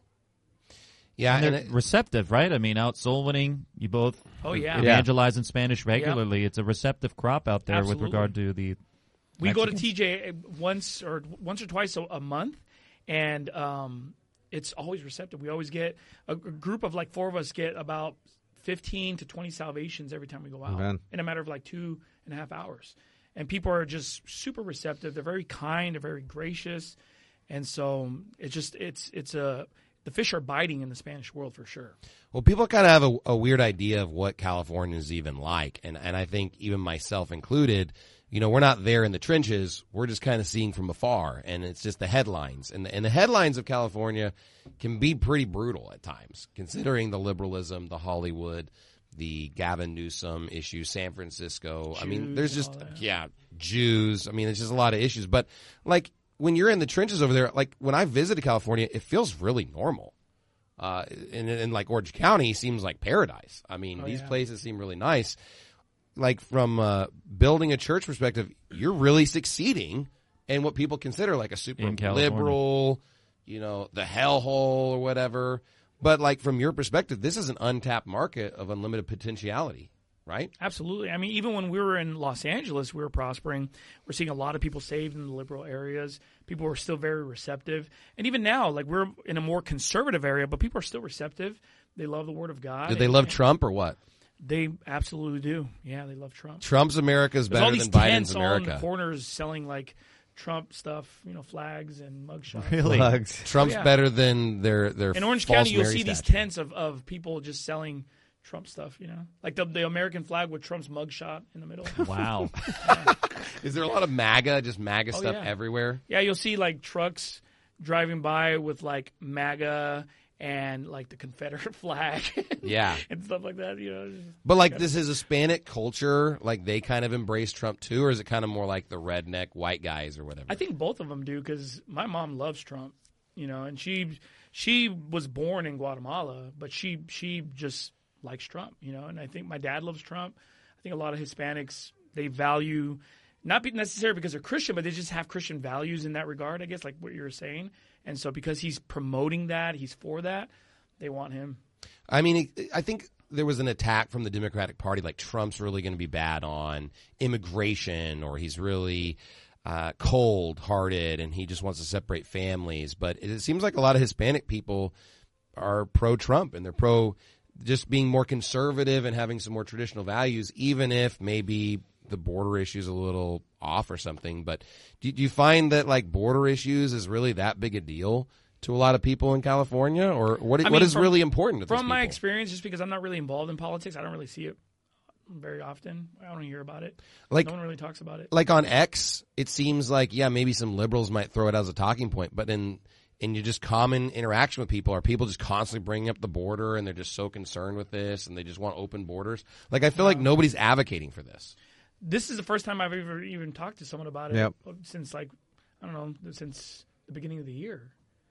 Yeah, And and they're it, receptive, right? I mean, out soul winning, you both Oh, yeah. evangelize in Spanish regularly. It's a receptive crop out there Absolutely. with regard to the We go to Mexicans. T J once or once or twice a, a month, and um, it's always receptive. We always get a, a group of like four of us get about fifteen to twenty salvations every time we go out Amen. in a matter of like two and a half hours. And people are just super receptive. They're very kind. They're very gracious, and so it's just it's it's a the fish are biting in the Spanish world for sure. well, people kind of have a, a weird idea of what California is even like, and and I think even myself included. You know, we're not there in the trenches. We're just kind of seeing from afar, and it's just the headlines. And the, and the headlines of California can be pretty brutal at times, considering the liberalism, the Hollywood, the Gavin Newsom issue, San Francisco. I mean, Jews there's and just, all that. yeah, Jews. I mean, there's just a lot of issues. But, like, when you're in the trenches over there, like, when I visited California, it feels really normal. Uh, and, and, like, Orange County seems like paradise. I mean, Oh, these yeah. places seem really nice. Like from uh, building a church perspective, you're really succeeding in what people consider like a super In California. liberal, you know, the hellhole or whatever. But like from your perspective, this is an untapped market of unlimited potentiality, right? Absolutely. I mean, even when we were in Los Angeles, we were prospering. We're seeing a lot of people saved in the liberal areas. People were still very receptive. And even now, like we're in a more conservative area, but people are still receptive. They love the Word of God. Do they and- love and Trump or what? They absolutely do. Yeah, they love Trump. Trump's America is There's all better these than Biden's tents on America. corners selling like Trump stuff, you know, flags and mugshots. Really? Plugs. Trump's Oh, yeah. better than their their In Orange false County, you'll Mary see these statue. tents of, of people just selling Trump stuff, you know? Like the, the American flag with Trump's mugshot in the middle. Wow. Is there a lot of MAGA, just MAGA Oh, stuff yeah. everywhere? Yeah, you'll see like trucks driving by with like MAGA and like the Confederate flag. Yeah. and stuff like that, you know? But like this is Hispanic culture, like they kind of embrace Trump too, or is it kind of more like the redneck white guys or whatever? I think both of them do because my mom loves Trump, you know, and she she was born in Guatemala, but she she just likes Trump, you know, and I think my dad loves Trump. I think a lot of Hispanics, they value, not be necessarily because they're Christian, but they just have Christian values in that regard, I guess, like what you were saying. And so because he's promoting that, he's for that, they want him. I mean, I think there was an attack from the Democratic Party, like Trump's really going to be bad on immigration, or he's really uh, cold-hearted and he just wants to separate families. But it seems like a lot of Hispanic people are pro-Trump and they're pro just being more conservative and having some more traditional values, even if maybe the border issue is a little off or something. But do, do you find that like border issues is really that big a deal to a lot of people in California, or what? I what mean, is from- really important to these From my people? experience, just because I'm not really involved in politics, I don't really see it very often. I don't hear about it. Like- no one really talks about it. Like on X, it seems like yeah, maybe some liberals might throw it as a talking point, but in in your just common interaction with people, are people just constantly bringing up the border and they're just so concerned with this and they just want open borders? Like I feel like nobody's advocating for this. This is the first time I've ever even talked to someone about it Yep. since like I don't know since the beginning of the year.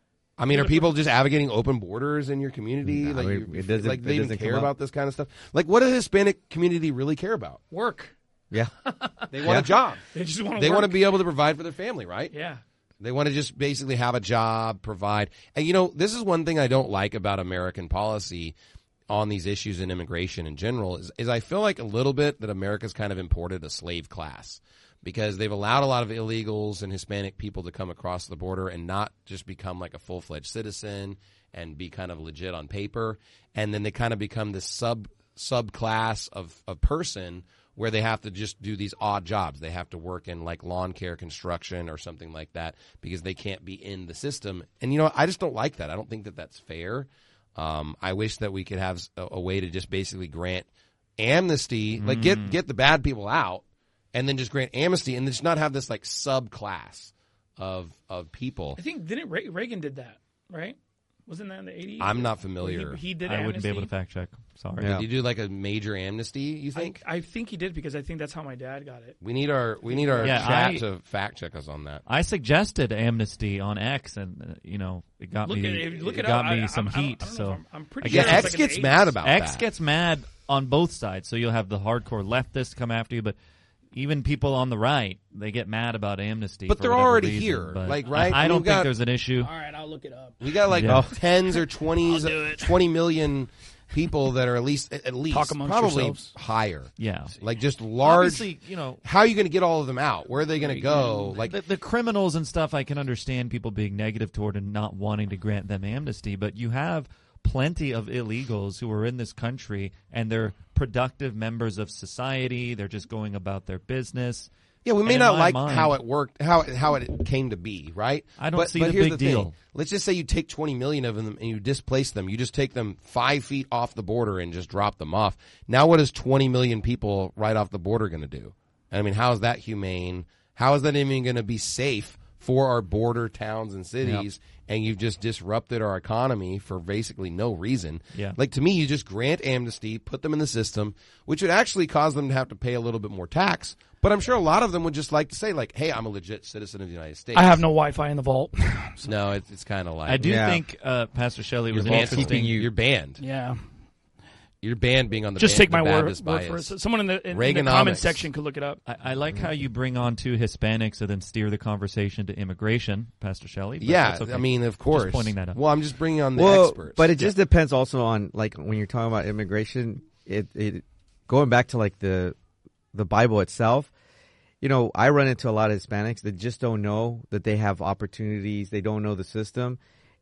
I mean, are people just advocating open borders in your community? No, like, it- you- it doesn't- like it they even doesn't care come up. about this kind of stuff. Like, what does the Hispanic community really care about? Work. Yeah. They want Yeah. a job. They just want to. They work. want to be able to provide for their family, right? Yeah. They want to just basically have a job, provide. And, you know, this is one thing I don't like about American policy on these issues in immigration in general is, is I feel like a little bit that America's kind of imported a slave class because they've allowed a lot of illegals and Hispanic people to come across the border and not just become like a full-fledged citizen and be kind of legit on paper. And then they kind of become this sub subclass of, of person where they have to just do these odd jobs. They have to work in like lawn care construction or something like that because they can't be in the system. And, you know, I just don't like that. I don't think that that's fair. Um, I wish that we could have a, a way to just basically grant amnesty, like get, get the bad people out and then just grant amnesty and just not have this like subclass of, of people. I think didn't Re- Reagan did that right? Wasn't that in the eighties? I'm not familiar. He, he did. I wouldn't be able to amnesty? fact check. Sorry. Yeah. Did you do like a major amnesty, you I, think? I think he did because I think that's how my dad got it. we need our, we need our Yeah, chat I- to fact check us on that. I suggested amnesty on X, and uh, you know it got Look me. at it. Look it it got up. me I, some I, I don't- heat. I don't know so if I'm, I'm pretty I sure guess Yeah, it's X like in the gets eighties. mad about X that. gets mad on both sides. So you'll have the hardcore leftists come after you, but even people on the right, they get mad about amnesty. But for they're whatever already reason. here, But like, I- right? I, We've don't think got- there's an issue. All right, I'll look it up. We got like Yeah. tens or twenties, I'll do it. twenty million people that are at least at least Talk amongst probably yourselves. higher. Yeah. Like just large. Obviously, you know, How are you going to get all of them out? Where are they going to go? Like the, the criminals and stuff, I can understand people being negative toward and not wanting to grant them amnesty, but you have plenty of illegals who are in this country and they're productive members of society. They're just going about their business. yeah, we may And in not my like mind- how it worked, how it, how it came to be, right? I don't but, see but the here's big the deal. Thing. Let's just say you take twenty million of them and you displace them. You just take them five feet off the border and just drop them off. Now, what is twenty million people right off the border going to do? I mean, how is that humane? How is that even going to be safe for our border towns and cities? And you've just disrupted our economy for basically no reason. Yeah. Like, to me, you just grant amnesty, put them in the system, which would actually cause them to have to pay a little bit more tax. But I'm sure a lot of them would just like to say, like, hey, I'm a legit citizen of the United States. I have no Wi-Fi in the vault. No, it's, it's kind of like I do Yeah. think uh, Pastor Shelley you're was banned- interesting. You're banned. yeah, You're banned being on the just ban- take my the word, Baptist word for bias. it. Someone in the, in, in the Reaganomics. comment section could look it up. I, I like how you bring on two Hispanics and then steer the conversation to immigration, Pastor Shelley. but Yeah, that's okay. I mean, of course. pointing that out. Well, I'm just bringing on the well, experts. but it just depends also on like when you're talking about immigration. It, it going back to like the the Bible itself. You know, I run into a lot of Hispanics that just don't know that they have opportunities. They don't know the system,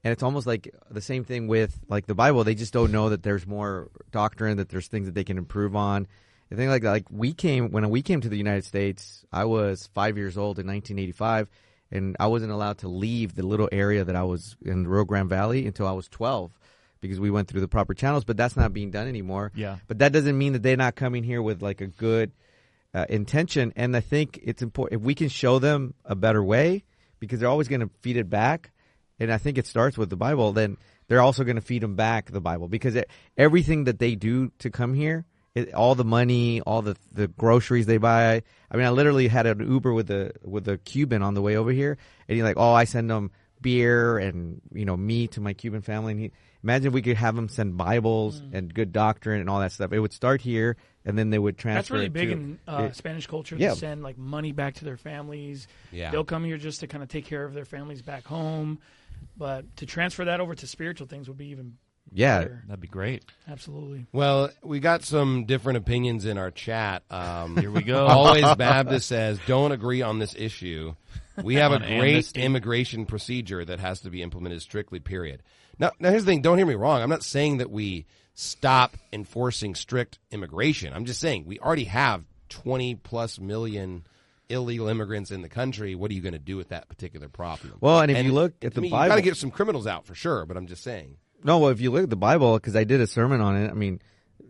And it's almost like the same thing with like the Bible. They just don't know that there's more doctrine, that there's things that they can improve on. And things like that. Like we came, when we came to the United States, I was five years old in nineteen eighty-five, and I wasn't allowed to leave the little area that I was in the Rio Grande Valley until I was twelve, because we went through the proper channels, but that's not being done anymore. Yeah. But that doesn't mean that they're not coming here with like a good uh, intention. And I think it's important if we can show them a better way, because they're always going to feed it back. And I think it starts with the Bible. Then they're also going to feed them back the Bible, because it, everything that they do to come here, it, all the money, all the the groceries they buy. I mean, I literally had an Uber with a with a Cuban on the way over here, and he's like, "Oh, I send them beer and you know meat to my Cuban family." And he, imagine if we could have them send Bibles mm. and good doctrine and all that stuff. It would start here, and then they would transfer. That's really it big to, in uh, it, Spanish culture yeah. to send like money back to their families. Yeah. They'll come here just to kind of take care of their families back home, but to transfer that over to spiritual things would be even yeah, better. That'd be great. Absolutely. Well, we got some different opinions in our chat. Um, Here we go. Always Baptist says, don't agree on this issue. We have a On great amnesty. immigration procedure that has to be implemented strictly, period. Now, now, here's the thing. Don't hear me wrong. I'm not saying that we stop enforcing strict immigration. I'm just saying we already have twenty plus million illegal immigrants in the country. What are you going to do with that particular problem? Well, and if you look at to the me, Bible, you got to get some criminals out for sure, but I'm just saying. No, well, if you look at the Bible, because I did a sermon on it, I mean,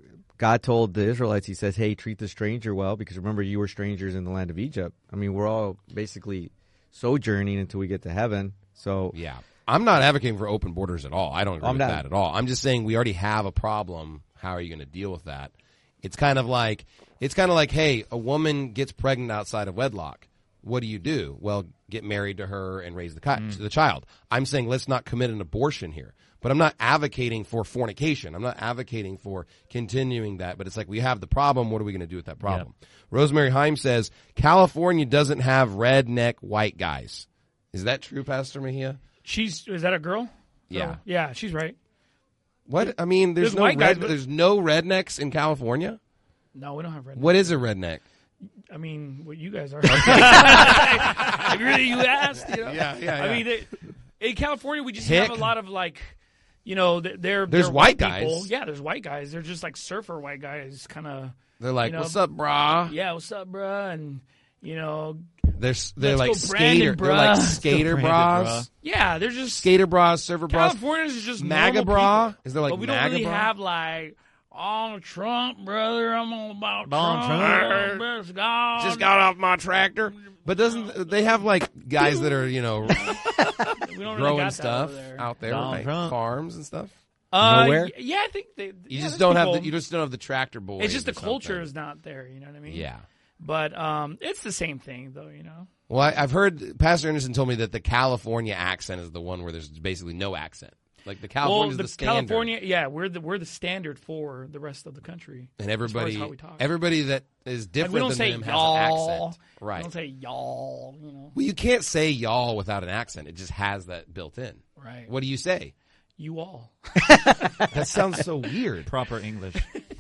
God told the Israelites, he says, hey, treat the stranger well, because remember, you were strangers in the land of Egypt. I mean, we're all basically sojourning until we get to heaven. So Yeah. I'm not advocating for open borders at all. I don't agree I'm with not- that at all. I'm just saying we already have a problem. How are you going to deal with that? It's kind of like, it's kind of like, hey, a woman gets pregnant outside of wedlock. What do you do? Well, get married to her and raise the, ki- the child. I'm saying let's not commit an abortion here. But I'm not advocating for fornication. I'm not advocating for continuing that. But it's like we have the problem. What are we going to do with that problem? Yep. Rosemary Heim says, California doesn't have redneck white guys. Is that true, Pastor Mejia? She's is that a girl? Yeah. Oh, yeah, she's right. What? I mean, there's, There's no white guys, red, but- there's no rednecks in California? No, we don't have red. What is a redneck? I mean, what you guys are. I really, you asked. You know? Yeah, yeah, I yeah. mean, they, in California, we just Hick. have a lot of like, you know, th- they're There's they're white people. guys. Yeah, there's white guys. They're just like surfer white guys, kind of. They're like, You know, what's up, brah? Yeah, what's up, bruh? And you know, They're s- they're Let's like go Brandon, skater. They're like bruh. skater Brandon, bras, bruh. yeah, they're just skater bras, server bras, Californians is just MAGA normal bra. people. Is there like But we don't MAGA really bra? have like, oh, Trump, brother, I'm all about Donald Trump. Trump. Best God. Just got off my tractor. But doesn't they have like guys that are you know we don't really growing got that stuff over there. out there, Donald right? Trump. farms and stuff? Uh, Nowhere? y- Yeah, I think they. You yeah, just there's don't have people- the you just don't have the tractor boys. It's just the or culture something. is not there. You know what I mean? Yeah. But um, it's the same thing, though. You know. Well, I, I've heard Pastor Anderson told me that the California accent is the one where there's basically no accent. Like the California well, is the, the standard, California, yeah, we're the we're the standard for the rest of the country. and as far as everybody how we talk. everybody that is Like, different we don't than say them has an y'all. accent. Right. We don't say y'all. You know. Well, you can't say y'all without an accent. It just has that built in. Right. What do you say? You all. That sounds so weird. Proper English.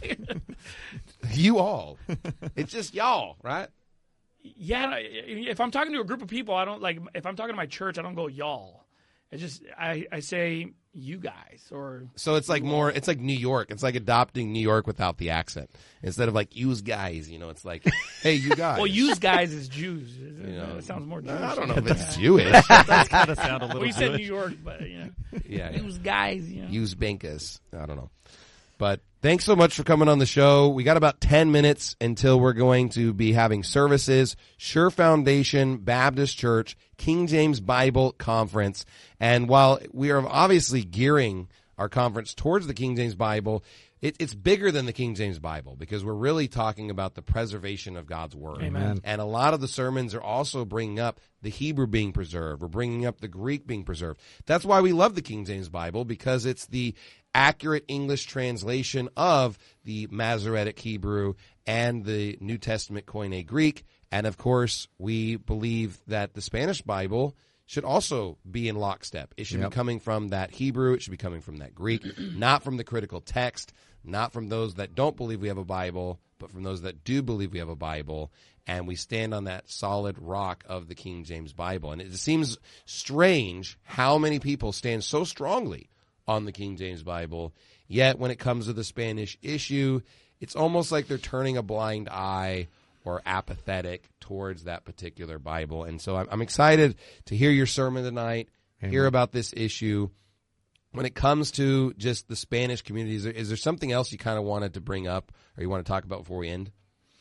You all. It's just y'all, right? Yeah. If I'm talking to a group of people, I don't like. If I'm talking to my church, I don't go y'all. I just I, I say you guys or So it's like more, it's like New York. It's like adopting New York without the accent. Instead of like, use guys, you know, it's like, hey, you guys. well, use guys is Jews. It, You know, it sounds more Jewish. I don't know if than it's that. Jewish. Does kind of sound a little Well, you said Jewish. New York, but you know, Yeah. yeah. use guys. You know. Use bankas. I don't know. But thanks so much for coming on the show. We got about ten minutes until we're going to be having services. Sure Foundation Baptist Church, King James Bible Conference. And while we are obviously gearing our conference towards the King James Bible, it, it's bigger than the King James Bible because we're really talking about the preservation of God's Word. Amen. And a lot of the sermons are also bringing up the Hebrew being preserved. We're bringing up the Greek being preserved. That's why we love the King James Bible, because it's the accurate English translation of the Masoretic Hebrew and the New Testament Koine Greek. And of course, we believe that the Spanish Bible should also be in lockstep. It should Yep. be coming from that Hebrew. It should be coming from that Greek, not from the critical text not from those that don't believe we have a Bible, but from those that do believe we have a Bible, and we stand on that solid rock of the King James Bible. And it seems strange how many people stand so strongly on the King James Bible, yet when it comes to the Spanish issue, it's almost like they're turning a blind eye or apathetic towards that particular Bible. And so I'm, I'm excited to hear your sermon tonight, Amen. Hear about this issue. When it comes to just the Spanish community, is there, is there something else you kind of wanted to bring up or you want to talk about before we end?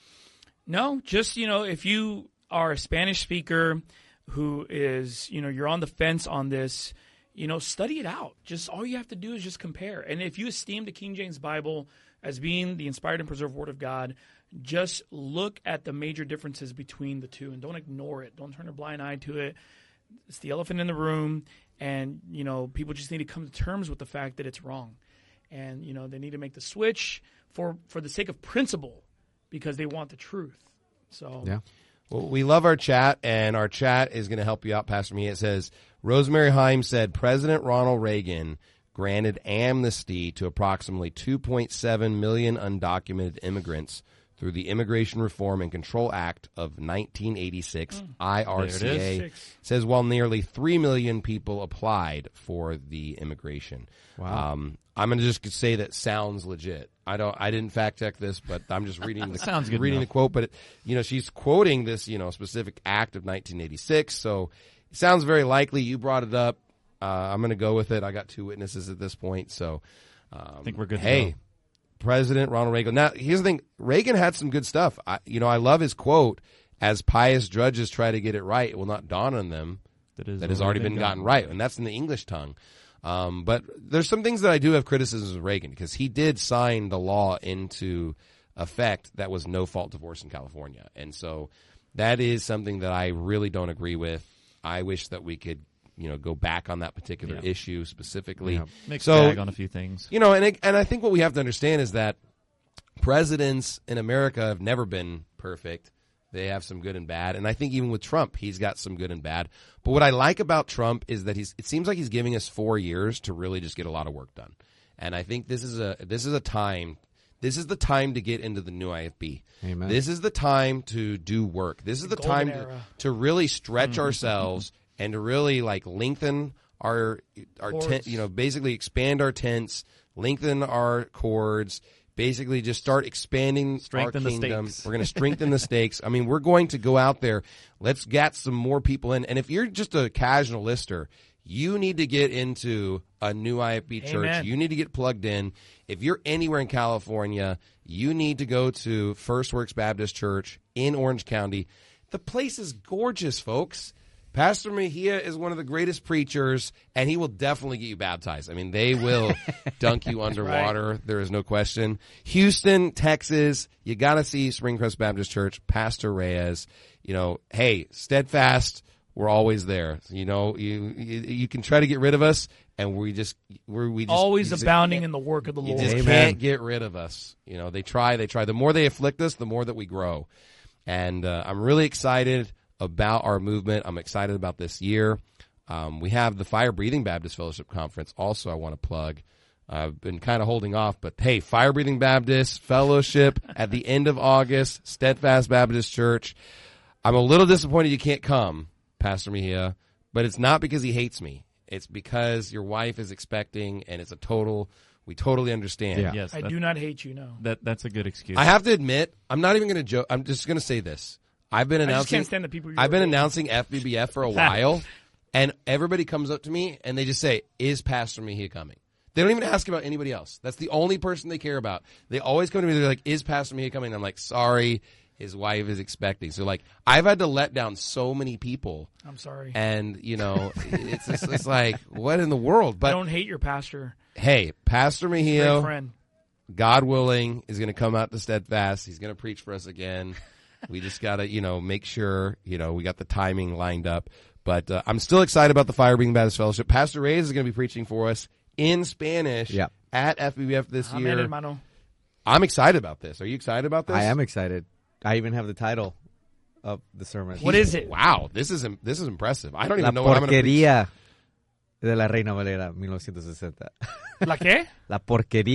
No, just, you know, if you are a Spanish speaker who is, you know, you're on the fence on this, you know, study it out. Just all you have to do is just compare. And if you esteem the King James Bible as being the inspired and preserved Word of God, just look at the major differences between the two and don't ignore it. Don't turn a blind eye to it. It's the elephant in the room, and, you know, people just need to come to terms with the fact that it's wrong. And, you know, they need to make the switch for, for the sake of principle because they want the truth. So, yeah. Well, we love our chat, and our chat is going to help you out, Pastor Me. It says, Rosemary Heim said, President Ronald Reagan granted amnesty to approximately two point seven million undocumented immigrants through the Immigration Reform and Control Act of nineteen eighty-six, mm. I R C A. Says while nearly three million people applied for the immigration. Wow. Um, I'm going to just say that sounds legit. I don't. I didn't fact check this, but I'm just reading the sounds good reading enough. the quote. But it, you know, she's quoting this, you know, specific act of nineteen eighty-six. So it sounds very likely. You brought it up. Uh, I'm going to go with it. I got two witnesses at this point, so um, I think we're good. Hey. To go. President Ronald Reagan. Now, here's the thing. Reagan had some good stuff. I, you know, I love his quote, as pious judges try to get it right, it will not dawn on them that, is that has already been, been gotten right. And that's in the English tongue. Um, but there's some things that I do have criticisms of Reagan because he did sign the law into effect that was no-fault divorce in California. And so that is something that I really don't agree with. I wish that we could you know, go back on that particular yeah. issue specifically. Yeah. Mixed so, bag on a few things. You know, and it, and I think what we have to understand is that presidents in America have never been perfect. They have some good and bad. And I think even with Trump, he's got some good and bad. But what I like about Trump is that he's it seems like he's giving us four years to really just get a lot of work done. And I think this is a this is a time This is the time to get into the new I F B. Amen. This is the time to do work. This is the, the time to, to really stretch mm-hmm. ourselves and to really like lengthen our our tent, you know, basically expand our tents, lengthen our cords, basically just start expanding strengthen our kingdom. The stakes. We're going to strengthen the stakes. I mean, we're going to go out there. Let's get some more people in. And if you're just a casual lister, you need to get into a new I F B church. Amen. You need to get plugged in. If you're anywhere in California, you need to go to First Works Baptist Church in Orange County. The place is gorgeous, folks. Pastor Mejia is one of the greatest preachers, and he will definitely get you baptized. I mean, they will dunk you underwater. Right. There is no question. Houston, Texas, you got to see Springcrest Baptist Church, Pastor Reyes. You know, hey, steadfast, we're always there. You know, you you, you can try to get rid of us, and we just we're we just always just, abounding in the work of the you Lord. just Amen. can't get rid of us. You know, they try, they try. The more they afflict us, the more that we grow. And uh, I'm really excited about our movement. I'm excited about this year. Um, we have the Fire Breathing Baptist Fellowship Conference. Also, I want to plug. I've been kind of holding off, but hey, Fire Breathing Baptist Fellowship at the end of August, Steadfast Baptist Church. I'm a little disappointed you can't come, Pastor Mejia, but it's not because he hates me. It's because your wife is expecting, and it's a total, we totally understand. Yeah. Yes, I that, do not hate you, no. That That's a good excuse. I have to admit, I'm not even going to joke. I'm just going to say this. I've been announcing. I just can't stand the people. I've been announcing F B B F for a while, and everybody comes up to me and they just say, "Is Pastor Mejia coming?" They don't even ask about anybody else. That's the only person they care about. They always come to me. They're like, "Is Pastor Mejia coming?" And I'm like, "Sorry, his wife is expecting." So like, I've had to let down so many people. I'm sorry. And you know, it's just, it's like, what in the world? But I don't hate your pastor. Hey, Pastor Mejia, Great friend. God willing, is going to come out to Steadfast. He's going to preach for us again. We just got to, you know, make sure, you know, we got the timing lined up. But uh, I'm still excited about the Fire Breathing Baptist Fellowship. Pastor Reyes is going to be preaching for us in Spanish yep. at F B B F this Amen, year. hermano. I'm excited about this. Are you excited about this? I am excited. I even have the title of the sermon. What is it? Wow, this is this is impressive. I don't even La know what I'm going to preach. porquería de la Reina Valera, nineteen sesenta. ¿La qué? La porquería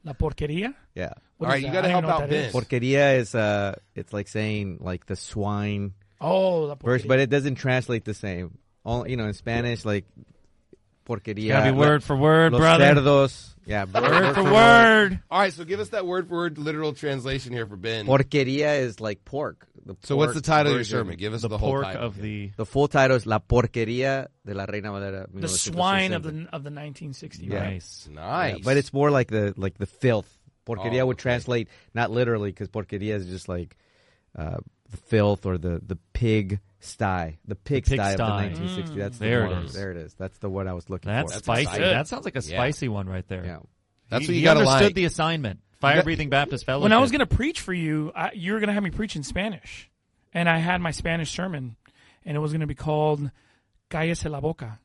La porquería? Yeah. What All is right, you that? got to I help don't know what out that Ben. is. Porqueria is uh, it's like saying like the swine Oh, la verse, porquería. but it doesn't translate the same. All you know, in Spanish, like porqueria. Gotta be word for word, Los brother. cerdos. Yeah, Word for word. All right, so give us that word for word literal translation here for Ben. Porqueria is like pork. The So what's the pork title of your version. sermon? Give us The, the, whole pork title. of the. The full title is La Porquería de la Reina Valera. the swine of the of the nineteen sixty. Yeah. Nice. Nice. Yeah, but it's more like the like the filth. Porqueria Oh, would okay. translate not literally because porqueria is just like uh, the filth or the the pig sty, the pig pig sty of the sty. nineteen sixty. That's the There it one. is. There it is. That's the word I was looking That's, for. That's spicy. exciting. That sounds like a Yeah. spicy one right there. Yeah. That's he, what you he got to understood like. the assignment. Fire got- Breathing Baptist Fellowship. When I was going to preach for you, I, you were going to have me preach in Spanish, and I had my Spanish sermon, and it was going to be called "Cállese la boca."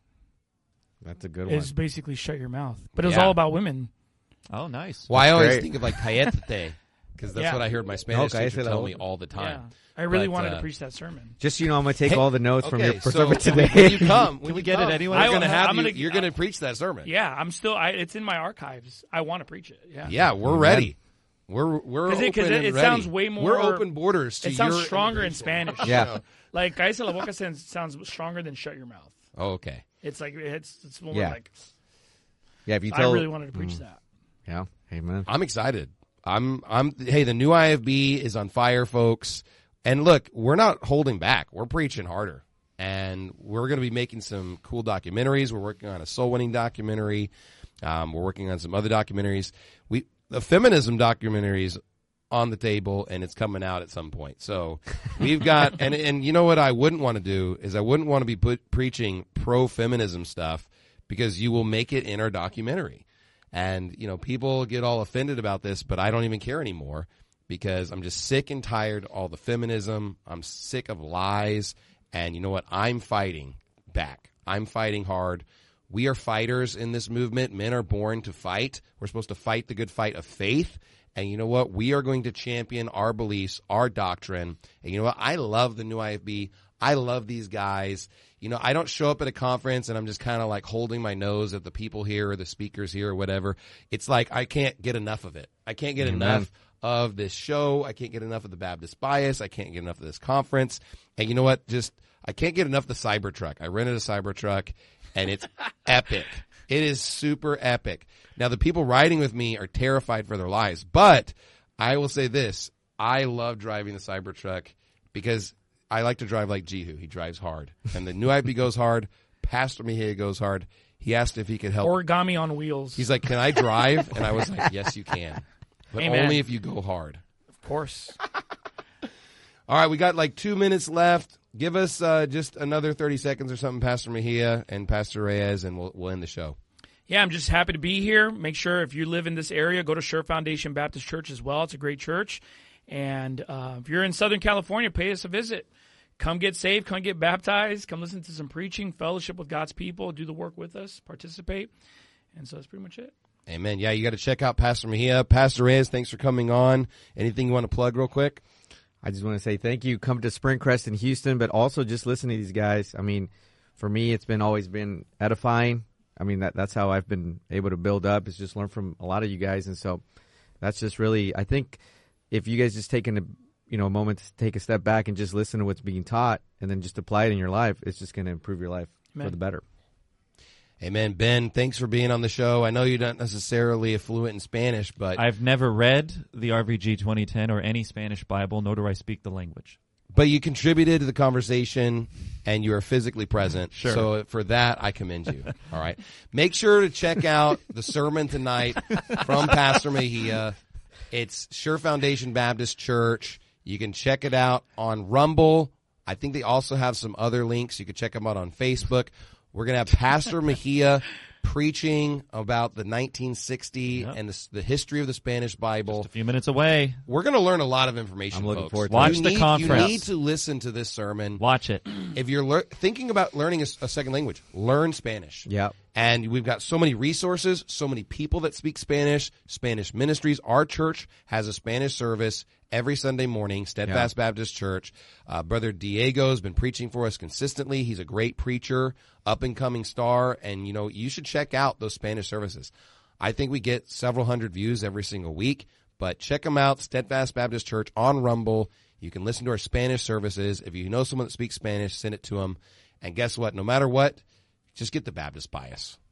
That's a good one. It's basically shut your mouth, but it was Yeah. all about women. Oh, nice. Well, I always great. think of like cállate, because that's Yeah. what I heard my Spanish No, cállese teacher la tell boca. me all the time. Yeah, I really But, wanted uh, to preach that sermon. Just you know, I'm going to take Hey, all the notes from okay, your so sermon when today. you- when you come, when Can we you get it come, anyway? We're I- gonna have I'm you. gonna- You're going to preach that sermon. Yeah, I'm still. I, it's in my archives. I want to preach it. Yeah, Yeah, we're Amen. ready. We're we're 'Cause it- 'cause open it- and it ready. sounds way more- We're open borders to It sounds your stronger in immigration. Spanish. Yeah. Like "Cállese la boca" sounds, sounds stronger than "shut your mouth." Oh, okay. It's like it's it's more Yeah. like Yeah, if you I tell. really wanted to preach that. Yeah, amen. I'm excited. I'm I'm hey, the new I F B is on fire, folks. And look, we're not holding back. We're preaching harder. And we're going to be making some cool documentaries. We're working on a soul winning documentary. Um, we're working on some other documentaries. We the feminism documentaries on the table, and it's coming out at some point. So we've got and and you know what I wouldn't want to do is I wouldn't want to be put, preaching pro feminism stuff because you will make it in our documentary. And, you know, people get all offended about this, but I don't even care anymore because I'm just sick and tired of all the feminism. I'm sick of lies. And you know what? I'm fighting back. I'm fighting hard. We are fighters in this movement. Men are born to fight. We're supposed to fight the good fight of faith. And you know what? We are going to champion our beliefs, our doctrine. And you know what? I love the new I F B. I love these guys. You know, I don't show up at a conference and I'm just kind of like holding my nose at the people here or the speakers here or whatever. It's like I can't get enough of it. I can't get Amen. enough of this show. I can't get enough of the Baptist bias. I can't get enough of this conference. And you know what? Just I can't get enough of the Cybertruck. I rented a Cybertruck and it's epic. It is super epic. Now the people riding with me are terrified for their lives, but I will say this. I love driving the Cybertruck because I like to drive like Jehu. He drives hard. And the new I P goes hard. Pastor Mejia goes hard. He asked if he could help. Origami on wheels. He's like, can I drive? And I was like, yes, you can. But Amen. only if you go hard. of course. All right, we got like two minutes left. Give us uh, just another thirty seconds or something, Pastor Mejia and Pastor Reyes, and we'll, we'll end the show. Yeah, I'm just happy to be here. Make sure if you live in this area, go to Sure Foundation Baptist Church as well. It's a great church. And uh, if you're in Southern California, pay us a visit. Come get saved. Come get baptized. Come listen to some preaching, fellowship with God's people, do the work with us, participate. And so that's pretty much it. Amen. Yeah, you got to check out Pastor Mejia. Pastor Reyes, thanks for coming on. Anything you want to plug real quick? I just want to say thank you. Come to Springcrest in Houston, but also just listen to these guys. I mean, for me, it's been always been edifying. I mean, that that's how I've been able to build up is just learn from a lot of you guys. And so that's just really, I think if you guys just taking a, you know, a moment to take a step back and just listen to what's being taught and then just apply it in your life, it's just going to improve your life Amen. for the better. Amen. Ben, thanks for being on the show. I know you're not necessarily fluent in Spanish, but I've never read the R V G twenty ten or any Spanish Bible, nor do I speak the language. but you contributed to the conversation and you are physically present. Sure. So for that, I commend you. All right. Make sure to check out the sermon tonight from Pastor Mejia. It's Sure Foundation Baptist Church. You can check it out on Rumble. I think they also have some other links. You can check them out on Facebook. We're going to have Pastor Mejia preaching about the nineteen sixty Yep. and the, the history of the Spanish Bible. Just a few minutes away. We're going to learn a lot of information, I'm looking folks. forward to Watch You the need- conference. You need to listen to this sermon. Watch it. If you're lear- thinking about learning a, s- a second language, learn Spanish. Yeah. And we've got so many resources, so many people that speak Spanish, Spanish ministries. Our church has a Spanish service every Sunday morning, Steadfast Baptist Church. Uh, Brother Diego has been preaching for us consistently. He's a great preacher, up-and-coming star, and, you know, you should check out those Spanish services. I think we get several hundred views every single week. But check them out, Steadfast Baptist Church on Rumble. You can listen to our Spanish services. If you know someone that speaks Spanish, send it to them. And guess what? No matter what, just get the Baptist bias.